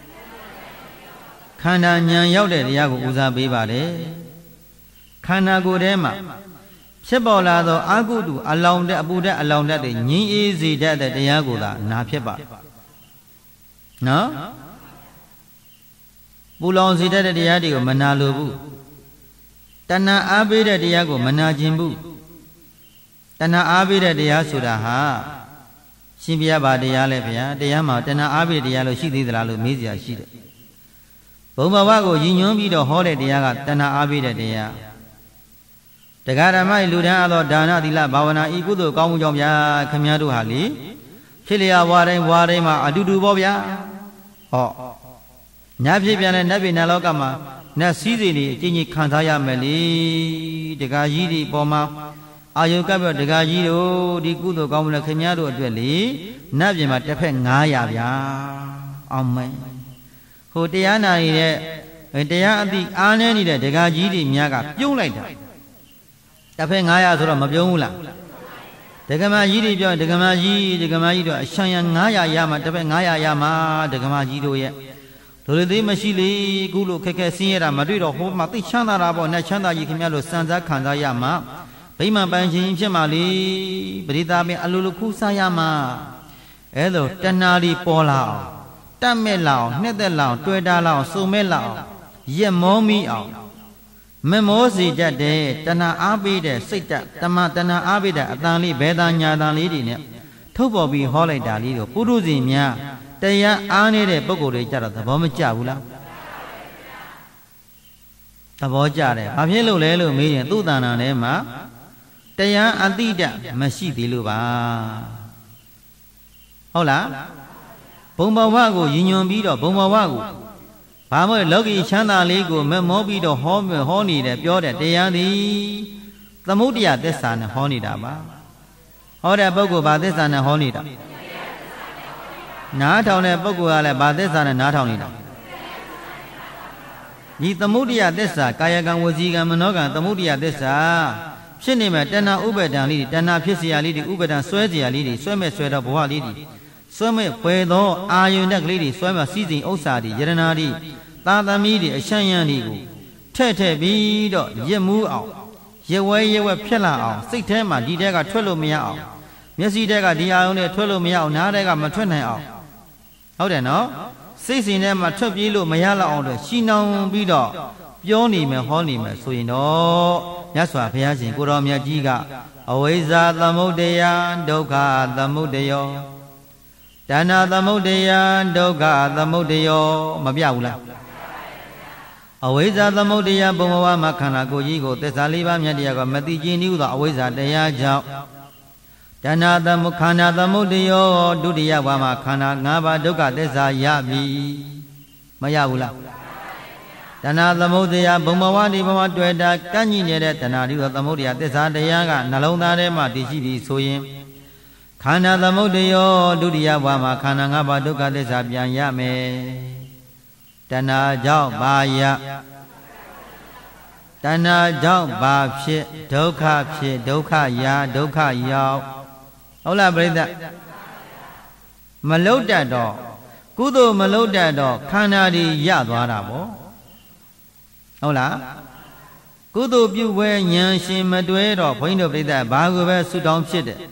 ခန္ဓာဉာဏ်ရောက်တဲ့တရားကိုဦးစားပေးပါတယ်ခန္ဓာကိုယ်ထဲမှာဖြစ်ပေါ်လာသောအာဟုတုအလောင်တဲ့အပူတဲ့အလောင်တဲ့ငြင်းအေးစေတတ်တဲ့တရားကိုသာနာဖြစ်ပါနော်ပူလောင်စေတတ်တဲ့တရားတွေကိုမနာလိုဘူးတဏှာအားပေးတဲ့တရားကိုမနာခြင်းဘူးတဏှာအားပေးတဲ့တရားဆိုတာဟာရှင်ဘုရားဗာတရားလဲဗျာတရားမှာတဏှာအားပေးတဲ့တရားလို့ရှိသေးသလားလို့မေးစရာရှိတယ်ဘုံဘဝကိုရည်ညွှန်းပြီးတော့ဟောတဲ့တရားကတဏှာအားပေးတဲ့တရားတရားဓမ္မလူတန်းအသောဒါနသီလဘာဝနာဤကုသိုလ်ကောင်းမှုကြောင့်ဗျာခမည်းတော်ဟာလေဖြစ်လျာဝါတိုင်းမှာအတူတူပေါ့ဗျာဟောညဖြစ်ပြန်တဲ့နတ်ပြည်နတ်လောကမှာနတ်စည်းစိမ်တွေအချင်းချင်းခံစားရမယ်လေတရားကြီးတွေပေါ်မှာအာယုကပ်ပြီးတရားကြီးတို့ဒီကုသိုလ်ကောင်းမှုနဲ့ခမည်းတော်အတွက်လေနတ်ပြည်မှာတစ်ဖက်900ဗျာအောင်မယ်ဟိုတရားနာနေတဲ့တရားအသိအားနည်းနေတဲ့တရားကြီးတွေများကပြုံးလိုက်တာတစ်ဖက်900ဆိုတော့မပြုံးဘူးလားဒကမာကြီးတွေပြောဒကမာကြီးတို့အရှံရ900ရမှာတစ်ဖက်900ရမှာဒကမာကြီးတို့ရဲ့တို့လေသေးမရှိလေခုလိုခက်ခဲဆင်းရဲတာမတွေ့တော့ဟိုမှာသိချမ်းသာတာပေါ့နဲ့ချမ်းသာကြီးခင်ဗျားတို့စံစားခံစားရမှာဗိမာန်ပန်းခြင်းဖြစ်မှာလေပရိသတ်ပင်အလိုလိုခူးစားရမှာအဲ့လိုတဏှာတွေပေါ်လာအောင်တတ်မဲ့လာအောင်နှစ်သက်လာအောင်တွေ့တာလာအောင်စုံမဲ့လာအောင်ရက်မောမိအောင်မမောစီတတ်တဲ့တဏှာအားပေးတဲ့စိတ်တတမတဏှာအားပေးတဲ့အတန်လေးဘယ်သာညာတန်လေးတွေနဲ့ထုတ်ပေါ်ပြီးဟောလိုက်တာလေးတို့ပုရုဇဉ်များတရားအားနေတဲ့ပုဂ္ဂိုလ်တွေကြတော့သဘောမကျဘူးလားသဘောကျတယ်ဘာဖြစ်လို့လဲလို့မေးရင်သူ့တဏ္ဍာထဲမှာတရားအတိတ်မရှိသေးလို့ပါဟုတ်လားဘုံဘဝကိုရည်ညွှန်ပြီးတော့ဘုံဘဝကိုဘာမို့လောကီချမ်းသာလေးကိုမမောပြီးတော့ဟောနေတယ်ပြောတဲ့တရားသည်သမုဒယသစ္စာနဲ့ဟောနေတာပါဟောတဲ့ပုဂ္ဂိုလ်ဘာသစ္စာနဲ့ဟောနေတာနားထောင်တဲ့ပုဂ္ဂိုလ်ကလည်းဘာသစ္စာနဲ့နားထောင်နေတာဒီသမုဒယသစ္စာကာယကံဝစီကံမနောကံသမုဒယသစ္စာဖြစ်နေမဲ့တဏှာဥပါဒံလေးတွေတဏှာဖြစ်เสียလေးတွေဥပါဒံဆွဲเสียလေးတွေဆွဲမဲ့ဆွဲတော့ဘဝလေးတွေဆွဲမဲ့ဖွယ်သောအာယုန်တက်ကလေးတွေဆွဲမဲ့စီစဉ်ဥစ္စာတွေယရနာတွေသာသမီတွေအရှံရံတွေကိုထဲ့ပြီးတော့ရစ်မှုအောင်ရဝဲဖြစ်လာအောင်စိတ်ထဲမှာဒီတဲကထွက်လို့မရအောင်မျက်စိတဲကဒီအာယုန်နဲ့ထွက်လို့မရအောင်နားတဲကမထွက်နိုင်အောင်ဟုတ်တယ်နော်စိတ်စဉ်ထဲမှာထွက်ပြေးလို့မရလောက်အောင်တော့ရှင်းအောင်ပြီးတော့ပြောနေမယ်ဟောနေမယ်ဆိုရင်တော့မြတ်စွာဘုရားရှင်ကိုတော်မြတ်ကြီးကအဝိဇ္ဇာသမုဒယဒုက္ခသမုဒယောတဏှာသမုဒယဒုက္ခသမုဒယောမပြဘူးလားအဝိဇ္ဇာသမုဒယဘုံဘဝမှာခန္ဓာကိုယ်ကြီးကိုသစ္စာလေးပါးမြတ်တရားကမသိကျင်နည်းသောအဝိဇ္ဇာတရားကြောင့်တဏှာသမုခန္ဓာသမုဒယောဒုတိယဘဝမှာခန္ဓာ၅ပါးဒုက္ခသစ္စာရပြီမရဘူးလားတဏှာသမုဒယဘုံဘဝဒီဘဝတွေ့တာကန့်ညိနေတဲ့တဏှာဒီသောသမုဒယသစ္စာတရားကနှလုံးသားထဲမှာတည်ရှိပြီဆိုရင်ခန္ဓာသမုဒယောဒုတိယဘဝမှာခန္ဓာ၅ပါးဒုက္ခသစ္စာပြန်ရမယ်တဏှာကြောင့်ဘာရတဏှာကြောင့်ဘာဖြစ်ဒုက္ခဖြစ်ဒုက္ခရာဒုက္ခရောက်ဟုတ်လားပြိဿမလုတ်တတ်တော့ကုသိုလ်မလုတ်တတ်တော့ခန္ဓာဒီရသွားတာပေါ့ဟုတ်လားကုသိုလ်ပြုပွဲဉာဏ်ရှင်မတွဲတော့ဘုန်းကြီးတို့ပြိဿဘာကိုပဲဆုတောင်းဖြစ်တယ်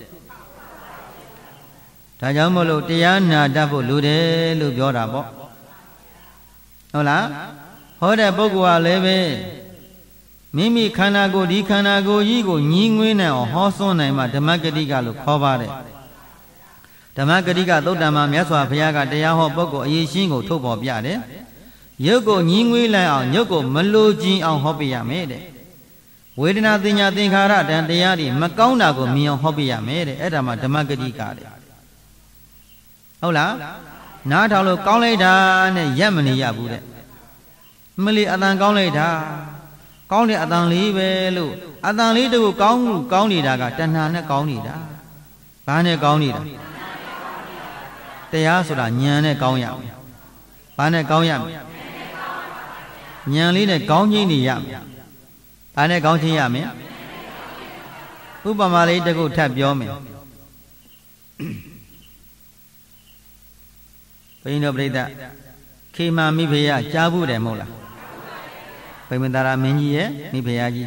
ဒါကြောင့်မို့လို့တရားနာတတ်ဖို့လိုတယ်လို့ပြောတာပေါ့ဟုတ်လားဟောတဲ့ပုဂ္ဂိုလ်ကလည်းပဲမိမိခန္ဓာကိုယ်ဒီခန္ဓာကိုယ်ကြီးကိုညီငွေးနိုင်အောင်ဟောစွန်းနိုင်မှဓမ္မဂတိကလို့ခေါ်ပါတယ်ဓမ္မဂတိကသုတ္တမမြတ်စွာဘုရားကတရားဟောပုဂ္ဂိုလ်အရေးရှင်းကိုထုတ်ပေါ်ပြတယ်ရုပ်ကိုညီငွေးလိုက်အောင်ရုပ်ကိုမလိုချင်အောင်ဟောပြရမယ်တဲ့ဝေဒနာတင်ညာသင်္ခါရတန်တရားတွေမကောင်းတာကိုမြင်အောင်ဟောပြရမယ်တဲ့အဲ့ဒါမှဓမ္မဂတိကတဲ့ဟုတ်လားနားထောင်လို့ကောင်းလိုက်တာနဲ့ရက်မနေရဘူးတဲ့မလီအတန်ကောင်းလိုက်တာကောင်းတဲ့အတန်လေးပဲလို့အတန်လေးတို့ကောင်းနေတာကတဏှာနဲ့ကောင်းနေတာဘာနဲ့ကောင်းနေတာတရားဆိုတာဉာဏ်နဲ့ကောင်းရမယ်ဘာနဲ့ကောင်းရမလဲဉာဏ်လေးနဲ့ကောင်းခြင်းနေရမယ်ဘာနဲ့ကောင်းခြင်းရမယ်ဥပမာလေးတစ်ခုထပ်ပြောမယ်ဘိန်းတို့ပြိဿခေမာမိဖုရားကြားဘူးတယ်မဟုတ်လားဗိမသာရမင်းကြီးရဲ့မိဖုရားကြီး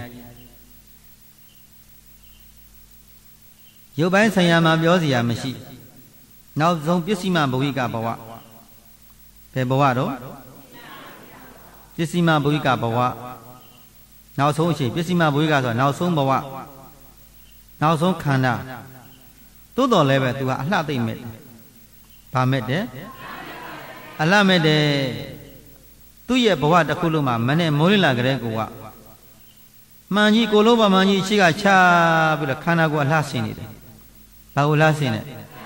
ရုပ်ပိုင်းဆိုင်ရာမှာပြောစရာမရှိနောက်ဆုံးပစ္စည်းမဘဝိကဘဝဘယ်ဘဝတော့ပစ္စည်းမဘဝိကဘဝနောက်ဆုံးအချိန်ပစ္စည်းမဘဝိကဆိုတာနောက်ဆုံးဘဝနောက်ဆုံးခန္ဓာသို့တော်လည်းပဲသူကအလှသိမ့်မဲ့ဗာမဲ့တယ်အလှမဲ့တယ်သူ့ရဲ့ဘဝတစ်ခုလုံးမှာမနဲ့မိုးလင်းလာကြတဲ့ကိုကမှန်ကြီးကိုလုံးပါမှန်ကြီးရှိကချပြီးတော့ခန္ဓာကိုယ်အလှဆင်နေတယ်ဘာကိုလှဆင်လဲ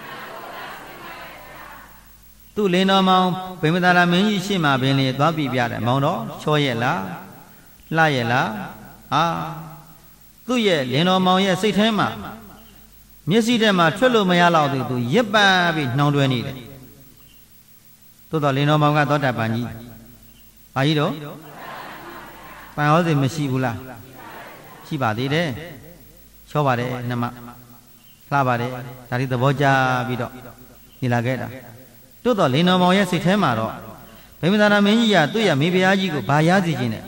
သူ့လင်းတော်မောင်ဗိမသာရမင်းကြီးရှေ့မှာပင်လေသွားပြတယ်မောင်တော်ချောရဲ့လားလှရဲ့လားသူ့ရဲ့လင်းတော်မောင်ရဲ့စိတ်ထဲမှာမျက်စိထဲမှာထွက်လို့မရတော့သူရစ်ပတ်ပြီးနှောင်တွဲနေတယ်သို့တော်လင်းတော်မောင်ကသောတာပန်ကြီးဘာကြီးတော့ပန်ဟောစီမရှိဘူးလားရှိပါသေးတယ်ချောပါတယ်နှမလှပါတယ်ဒါဒီသဘောကျပြီးတော့နေလာခဲ့တာသို့တော်လင်းတော်မောင်ရဲ့စိတ်ထဲမှာတော့ဗိမသာရမင်းကြီးကသူ့ရဲ့မိဖုရားကြီးကိုဘာရစီခြင်းနဲ့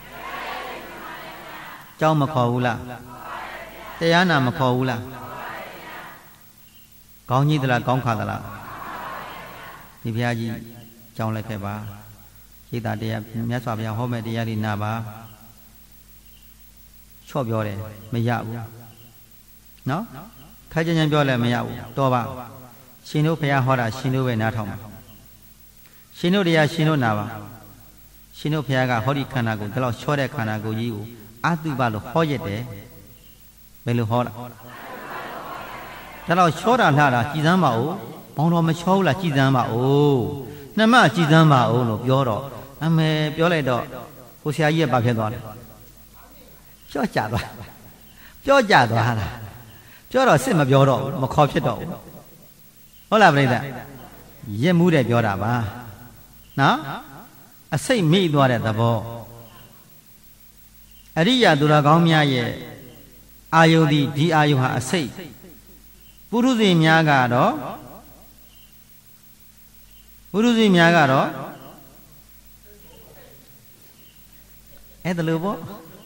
ကြောင်းမခေါ်ဘူးလားတရားနာမခေါ်ဘူးလားကောင်းကြီးသလားကောင်းခါသလားမိဖုရားကြီးကြောင်းလိုက်ခဲ့ပါရိတ်တာတရားမြတ်စွာဘုရားဟောမဲ့တရားတွေနာပါချော့ပြောတယ်မရဘူးနော်ခိုင်ကြံပြောလည်းမရဘူးတော်ပါရှင်တို့ဘုရားဟောတာရှင်တို့ပဲနားထောင်ပါရှင်တို့တရားရှင်တို့နာပါရှင်တို့ဘုရားကဟောဒီခန္ဓာကိုဒီလောက်ချောတဲ့ခန္ဓာကိုကြီးကိုအာတုပလို့ဟောရက်တယ်ဘယ်လိုဟောလားဒါတော့ချောတာလှတာကြည်စမ်းပါဦးမောင်တော်မချောဘူးလားကြည်စမ်းပါဦးနှမကြည်စမ်းပါဦးလို့ပြောတော့အမေပြောလိုက်တော့ကိုဆရာကြီးကဘာဖြစ်သွားလဲပြောကြသွားပြောကြသွားတာပြောတော့စစ်မပြောတော့ဘူးမခေါ်ဖြစ်တော့ဘူးဟုတ်လားပြိဿရစ်မှုတဲ့ပြောတာပါနော်အစိတ်မိသွားတဲ့သဘောအရိယာသူတော်ကောင်းများရဲ့အာယုသည်ဒီအာယုဟာအစိတ်ပုရုဇဉ်များကတော့အဲ့ဒါလို့ပေါ့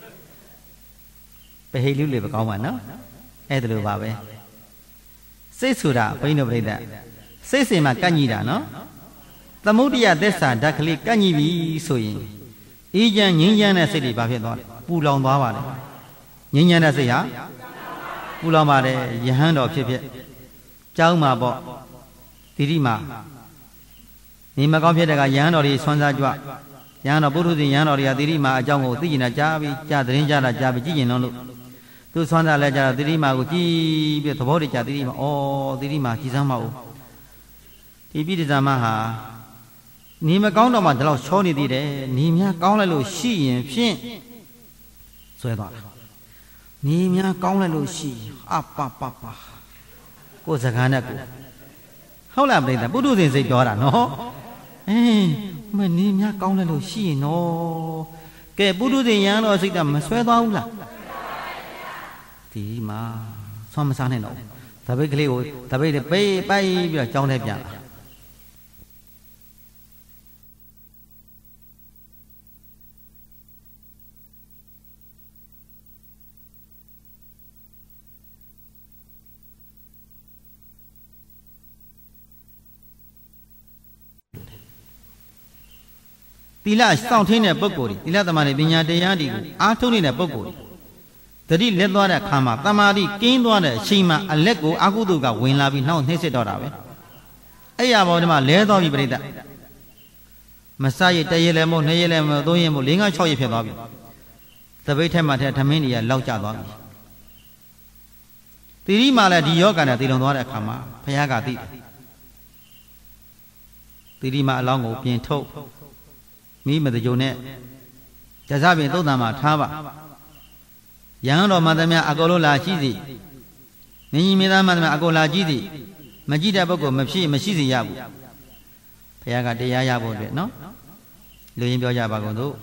ပဟိလူလေးပဲကောင်းပါနော်အဲ့ဒါလို့ပါပဲစိတ်ဆိုတာဘိန်းတို့ပြိဿစိတ်စင်မှာကန့်ညီတာနော်သမုဒ္ဒယသစ္စာဓာတ်ကလေးကန့်ညီပြီဆိုရင်အေးချမ်းငြိမ်းချမ်းတဲ့စိတ်တွေဘာဖြစ်သွားလဲပူလောင်သွားပါလေငြိမ်းချမ်းတဲ့စိတ်ဟာပူလောင်ပါတယ်ယဟန်တော်ဖြစ်ဖြစ်ကျောင်းမှာပေါ့တိရိမာနေမကောင်းဖြစ်တဲ့ကယဟန်တော်တွေဆွမ်းစားကြွယဟန်တော်ပုထုဇဉ်ယဟန်တော်တွေကတိရိမာအကြောင်းကိုသိကျင်တာကြားပြီးကြားသတင်းကြားတာကြားပြီးကြည့်ကျင်လို့သူဆွမ်းစားလဲကြတော့တိရိမာကိုကြည့်ပြီးသဘောတကျတိရိမာဩတိရိမာကြည်စမ်းမအောင်ဒီပိဋကမဟာနေမကောင်းတော့မှဒီလောက်ချောနေသေးတယ်နေများကောင်းလိုက်လို့ရှိရင်ဖြင့်ဆွဲသွားတာနေများကောင်းလိုက်လို့ရှိအပပပကိုယ်စကားနဲ့ကိုဟုတ်လားပြိတ္တာပုထုဇဉ်စိတ်ပြောတာနော်မနေများကောင်းလိုက်လို့ရှိရင်နော်ကဲပုထုဇဉ်ရန်တော်စိတ်ကမဆွဲသွားဘူးလားဒီမှာဆွမ်းမစားနဲ့တော့တပိတ်ကလေးကိုတပိတ်လေးပိတ်ပိုက်ပြီးတော့ကြောင်းထဲပြန်လာသီလစောင့်ထင်းတဲ့ပုဂ္ဂိုလ်တွေသီလသမာဓိပညာတရားတွေကိုအားထုတ်နေတဲ့ပုဂ္ဂိုလ်တွေတတိလက်သွားတဲ့အခါမှာတမာတိကင်းသွားတဲ့အချိန်မှာအလက်ကိုအကုသိုလ်ကဝင်လာပြီးနှောင့်နှိမ့်စစ်တော့တာပဲအဲ့ရပေါ်ဒီမှာလဲသွားပြီပြိတ္တမစရတရက်လည်းမဟုတ်နှစ်ရက်လည်းမဟုတ်သုံးရက်မဟုတ်၄-၅-၆ရက်ဖြစ်သွားပြီသပိတ်ထက်မှထက်ထမင်းတွေကလောက်ကျသွားပြီတိရိမာလည်းဒီယောဂနဲ့တည်လုံသွားတဲ့အခါမှာဘုရားကသိတယ်တိရိမာအလောင်းကိုပြင်ထုတ်မိမတကြုံနဲ့ကြစပင်သုတ်တံမှာထားပါယဟန်တော်မသမြအကုန်လုံးလာရှိစီမင်းကြီးမင်းသားမသမြအကုန်လာကြည့်စီမကြည့်တဲ့ပုဂ္ဂိုလ်မရှိစီရဘူးဘုရားကတရားရဖို့အတွက်နော်လူရင်းပြောကြပါကုန်တို့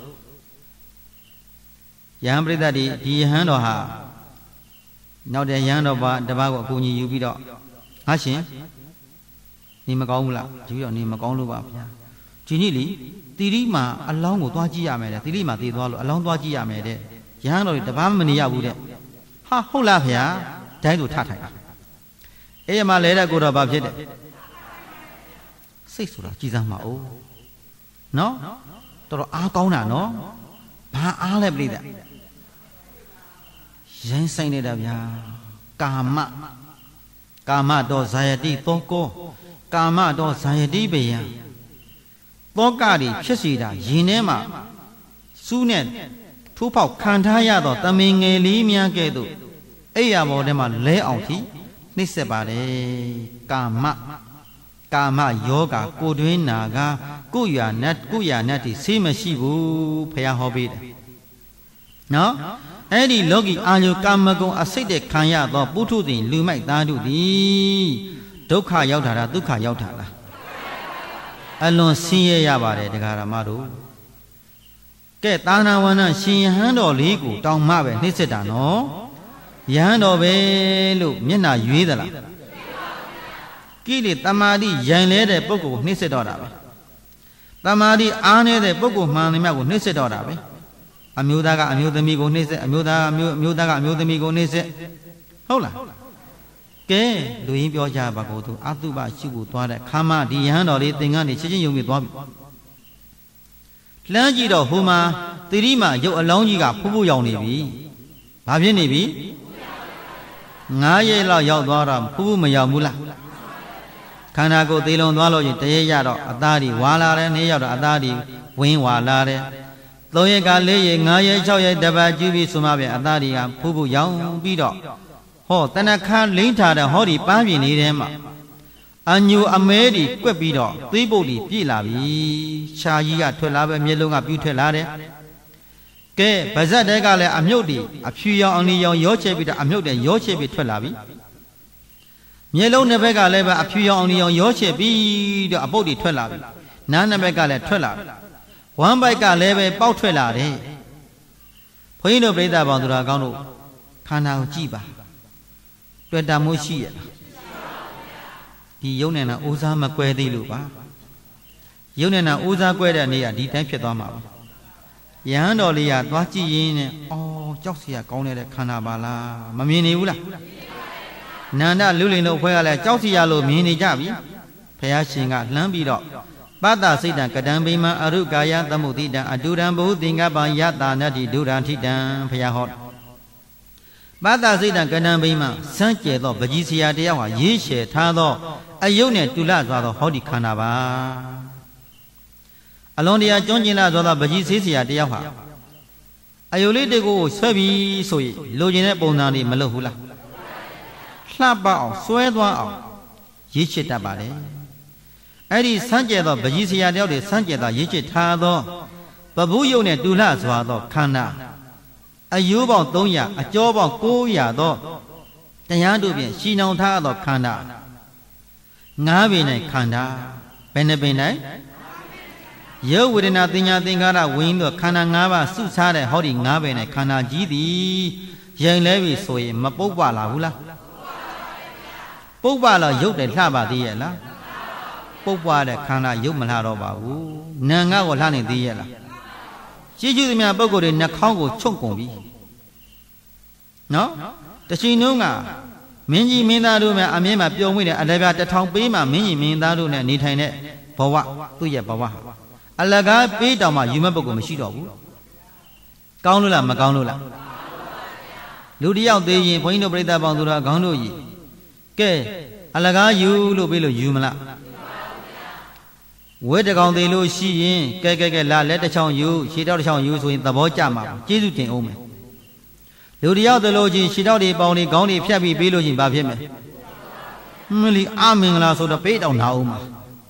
ယဟန်ပရိသတ်ဒီယဟန်တော်ဟာနောက်တဲ့ယဟန်တော်တပါးကိုအကူအညီယူပြီးတော့ငါရှင်နေမကောင်းဘူးလားယူတော့နေမကောင်းလို့ပါဗျာဒီနေ့လေတိရိမာအလောင်းကိုသွားကြည့်ရမယ်တဲ့တိရိမာသေသွားလို့အလောင်းသွားကြည့်ရမယ်တဲ့ယဟန်တော်တွေတပားမနေရဘူးတဲ့ဟာဟုတ်လားဗျာဒိုင်းဆိုထထိုင်အဲ့မှာလဲတဲ့ကိုတော့ဘာဖြစ်တဲ့စိတ်ဆိုတာကြည်စမ်းမအောင်နော်တော်တော်အားကောင်းတာနော်ဘာအားလဲပြိတ္တာရိုင်းဆိုင်နေတာဗျာကာမတော့ဇာယတိသောကောကာမတော့ဇာယတိပေယံသောကတွေဖြစ်စီတာယင်ထဲမှာစူးနဲ့ထိုးပေါက်ခံထားရတော့တမင်ငယ်လေးများကဲ့သို့အဲ့ရပေါ်ထဲမှာလဲအောင်ထိနှိမ့်ဆက်ပါတယ်ကာမယောဂကိုတွင်းနာကကုယာနတ်တိဆေးမရှိဘူးဖះဟောပေးတယ်နော်အဲ့ဒီလောကီအာယုကာမဂုဏ်အစိတ်တဲ့ခံရသောပုထုဇဉ်လူမိုက်သားတို့သည်ဒုက္ခရောက်တာဒုက္ခရောက်တာလားအလွန်ဆင်းရဲရပါတယ်တရားဓမ္မတို့ကဲသာနာဝန္ဒရှင်ယဟန်တော်လေးကိုတောင်းမှပဲနှိမ့်စစ်တာနော်ယဟန်တော်ပဲလို့မျက်နှာရွေးသလားကိလေတမာတိယံလဲတဲ့ပုဂ္ဂိုလ်ကိုနှိမ့်စစ်တော့တာပဲတမာတိအားနေတဲ့ပုဂ္ဂိုလ်မှန်သမျှကိုနှိမ့်စစ်တော့တာပဲအမျိုးသားကအမျိုးသမီးကိုနှိမ့်စစ်အမျိုးသားကအမျိုးသမီးကိုနှိမ့်စစ်ဟုတ်လားကဲလူရင်းပြောကြပါကိုသူအတုပရှိဖို့သွားတဲ့ခါမဒီယဟန်တော်လေးသင်္ကန်းနေချင်းချင်းယုံပြီးသွားပြီလှမ်းကြည့်တော့ဟိုမှာတိရိမာရုပ်အလောင်းကြီးကဖူးဖူးရောက်နေပြီဘာဖြစ်နေပြီ9 ရက်လောက်ရောက်သွားတော့ဖူးဖူးမရောက်ဘူးလားခန္ဓာကိုယ်သေလုံသွားလို့ရင်တရေရတော့အသားတွေဝါလာတယ်နေ့ရောက်တော့အသားတွေဝင်းဝါလာတယ်3 ရက်က4 ရက်5 ရက်6 ရက်တပတ်ကျူးပြီးဆိုမှပြန်အသားတွေကဖူးဖူးရောက်ပြီးတော့ဟောတဏခါလိမ့်ထားတဲ့ဟောဒီပန်းပြင်းနေတဲ့မှာအညူအမဲတွေကွက်ပြီးတော့သွေးပုတ်တွေပြည့်လာပြီရှားကြီးကထွက်လာပဲမျက်လုံးကပြူးထွက်လာတယ်ကဲဗဇက်တဲကလည်းအမြုပ်တွေအဖြူရောင်အနီရောင်ရောချဲပြီးတော့အမြုပ်တွေရောချဲပြီးထွက်လာပြီမျက်လုံးနှစ်ဘက်ကလည်းပဲအဖြူရောင်အနီရောင်ရောချဲပြီးတော့အပုတ်တွေထွက်လာပြီနားနှစ်ဘက်ကလည်းထွက်လာပြီဝမ်းပိုက်ကလည်းပဲပေါက်ထွက်လာတယ်ဘုန်းကြီးတို့ပြိဿပေါင်းသူတော်ကောင်းတို့ခန္ဓာကိုကြည့်ပါတွေ့တာမှုရှိရဒီယုံနဲ့နာအိုးစားမကွဲသေးလို့ပါယုံနဲ့နာအိုးစားကွဲတဲ့နေ့ကဒီတိုင်းဖြစ်သွားမှာပါယဟန်တော်လေးကသွားကြည့်ရင်းနဲ့အော်ကြောက်စရာကောင်းတဲ့ခန္ဓာပါလားမမြင်နေဘူးလားနန္ဒလူလင်တို့ဖွဲ့ကလည်းကြောက်စရာလို့မြင်နေကြပြီဘုရားရှင်ကလှမ်းပြီးတော့ပတ္တစိတ်တံကတံဘိမံအရုကာယသမုဒိတံအတူတံဘုသင်္ကပံယတာနတ္တိဒုရံထိတံဘုရားဟောဘာသာစိတ်တကဏ္ဍဘိမှစမ်းကြဲသောပကြီးစရာတရားဟာရေးရှည်ထားသောအယုတ်နဲ့တူလစွာသောဟောဒီခန္ဓာပါအလွန်တရာကျွမ်းကျင်လာသောပကြီးစေးစရာတရားဟာအယုတ်လေးတွေကိုဆွဲပြီးဆိုရင်လိုချင်တဲ့ပုံစံတွေမလုပ်ဘူးလားလှပအောင်ဆွဲသွားအောင်ရေးချစ်တတ်ပါလေအဲ့ဒီစမ်းကြဲသောပကြီးစရာတရားတွေစမ်းကြဲသောရေးချစ်ထားသောပဘူးယုတ်နဲ့တူလစွာသောခန္ဓာအယုပေါင်း300အကျော်ပေါင်း900သောတရားတို့ဖြင့်ရှင်းအောင်ထားသောခန္ဓာ9ပေ၌ခန္ဓာဘယ်နှပေ၌ရုပ်ဝေဒနာသင်ညာသင်္ခါရဝိညာဉ်တို့ခန္ဓာ5ပါးစုစားတဲ့ဟောဒီ9ပေ၌ခန္ဓာကြီးသည်ရင်လဲပြီဆိုရင်မပုပ်ပါလားဘူးလားပုပ်ပါလားရုပ်တယ်လှပါသေးရဲ့လားပုပ်ပါတဲ့ခန္ဓာရုပ်မလှတော့ပါဘူးနာငါကိုလှနေသေးရဲ့လားရှိကျူးသမျှပုဂ္ဂိုလ်တွေနှာခေါင်းကိုချုပ်ကုန်ပြီနော်တချိန်လုံးကမင်းကြီးမင်းသားတို့များအမြဲမှာပျော်မွေ့တဲ့အလကား1000ပေးမှမင်းကြီးမင်းသားတို့နဲ့နေထိုင်တဲ့ဘဝသူ့ရဲ့ဘဝအလကားပေးတောင်မှယူမဲ့ပုဂ္ဂိုလ်မရှိတော့ဘူးကောင်းလို့လားမကောင်းလို့လားလူတယောက်သေးရင်ဘုန်းကြီးတို့ပြိဿပေါင်းသူတော်ခေါင်းတို့ကြီးကဲအလကားယူလို့ပေးလို့ယူမလားဝဲတကောင်သေးလို့ရှိရင်ကဲလာလက်တစ်ချောင်းယူခြေထောက်တစ်ချောင်းယူဆိုရင်သဘောကျမှာကျေးဇူးတင်အောင်မယ်လူတယောက်သလိုချင်းခြေထောက်တွေပေါင်းတွေခေါင်းတွေဖြတ်ပြီးပေးလို့ချင်းဘာဖြစ်မလဲမလီအမင်္ဂလာဆိုတော့ပေးတောင်နာအောင်မှာ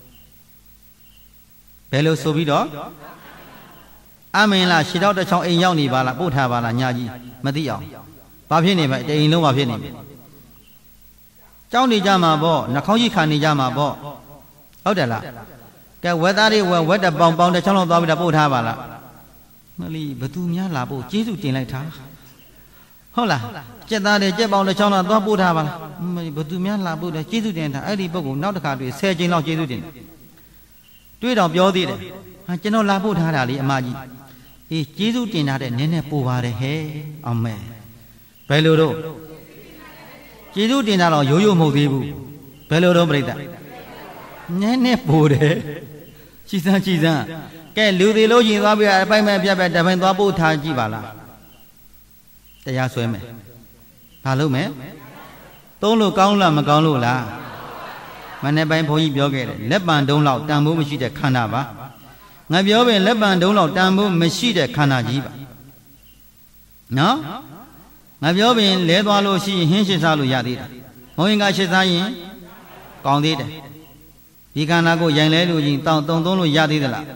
ဘယ်လိုဆိုပြီးတော့အမင်္ဂလာခြေထောက်တစ်ချောင်းအိမ်ရောက်နေပါလားပို့ထားပါလားညာကြီးမသိအောင်ဘာဖြစ်နေမလဲအိမ်လုံးဘာဖြစ်နေမလဲကြောင်းနေကြမှာပေါ့နှာခေါင်းကြီးခံနေကြမှာပေါ့ဟုတ်တယ်လားကဲဝက်သားတွေဝက်တပေါင်းတစ်ချောင်းလောက်သွားပြီးတော့ပို့ထားပါလားမလီဘသူများလာဖို့ကျေးဇူးတင်လိုက်တာဟုတ်လားကြက်သားတွေကြက်ပေါင်းတစ်ချောင်းလောက်သွားပို့ထားပါလားမလီဘသူများလာဖို့ကျေးဇူးတင်တာအဲ့ဒီပုဂ္ဂိုလ်နောက်တစ်ခါတွေ့10ချိန်လောက်ကျေးဇူးတင်တွေ့တော့ပြောသေးတယ်ဟာကျွန်တော်လာပို့ထားတာလေအမကြီးအေးကျေးဇူးတင်တာတဲ့နည်းနည်းပို့ပါတယ်ဟဲ့အမေဘယ်လိုတော့ကျေးဇူးတင်တာတော့ရိုးရိုးမဟုတ်သေးဘူးဘယ်လိုတော့ပြိတ္တနည်းနည်းပို့တယ်ကြည်စမ်းကဲလူတွေလို့ရင်သွားပြီးအပိုင်မဲ့ပြတ်တပိုင်းသွားပို့ထားကြည့်ပါလားတရားဆွဲမယ်ဘာလုပ်မယ်သုံးလို့ကောင်းလားမကောင်းလို့လားမနေ့ပိုင်းဘုန်းကြီးပြောခဲ့တယ်လက်ပံတုံးလောက်တန်ဖိုးမရှိတဲ့ခန္ဓာပါငါပြောပင်လက်ပံတုံးလောက်တန်ဖိုးမရှိတဲ့ခန္ဓာကြီးပါနော်ငါပြောပင်လဲသွားလို့ရှိရင်ဟင်းရှစ်စားလို့ရသေးတယ်ဘုန်းကြီးကရှစ်စားရင်ကောင်းသေးတယ်ဒီခန္ဓာကိုရိုင်လဲလို့ရင်တောင်းသုံးလို့ရသေးသလား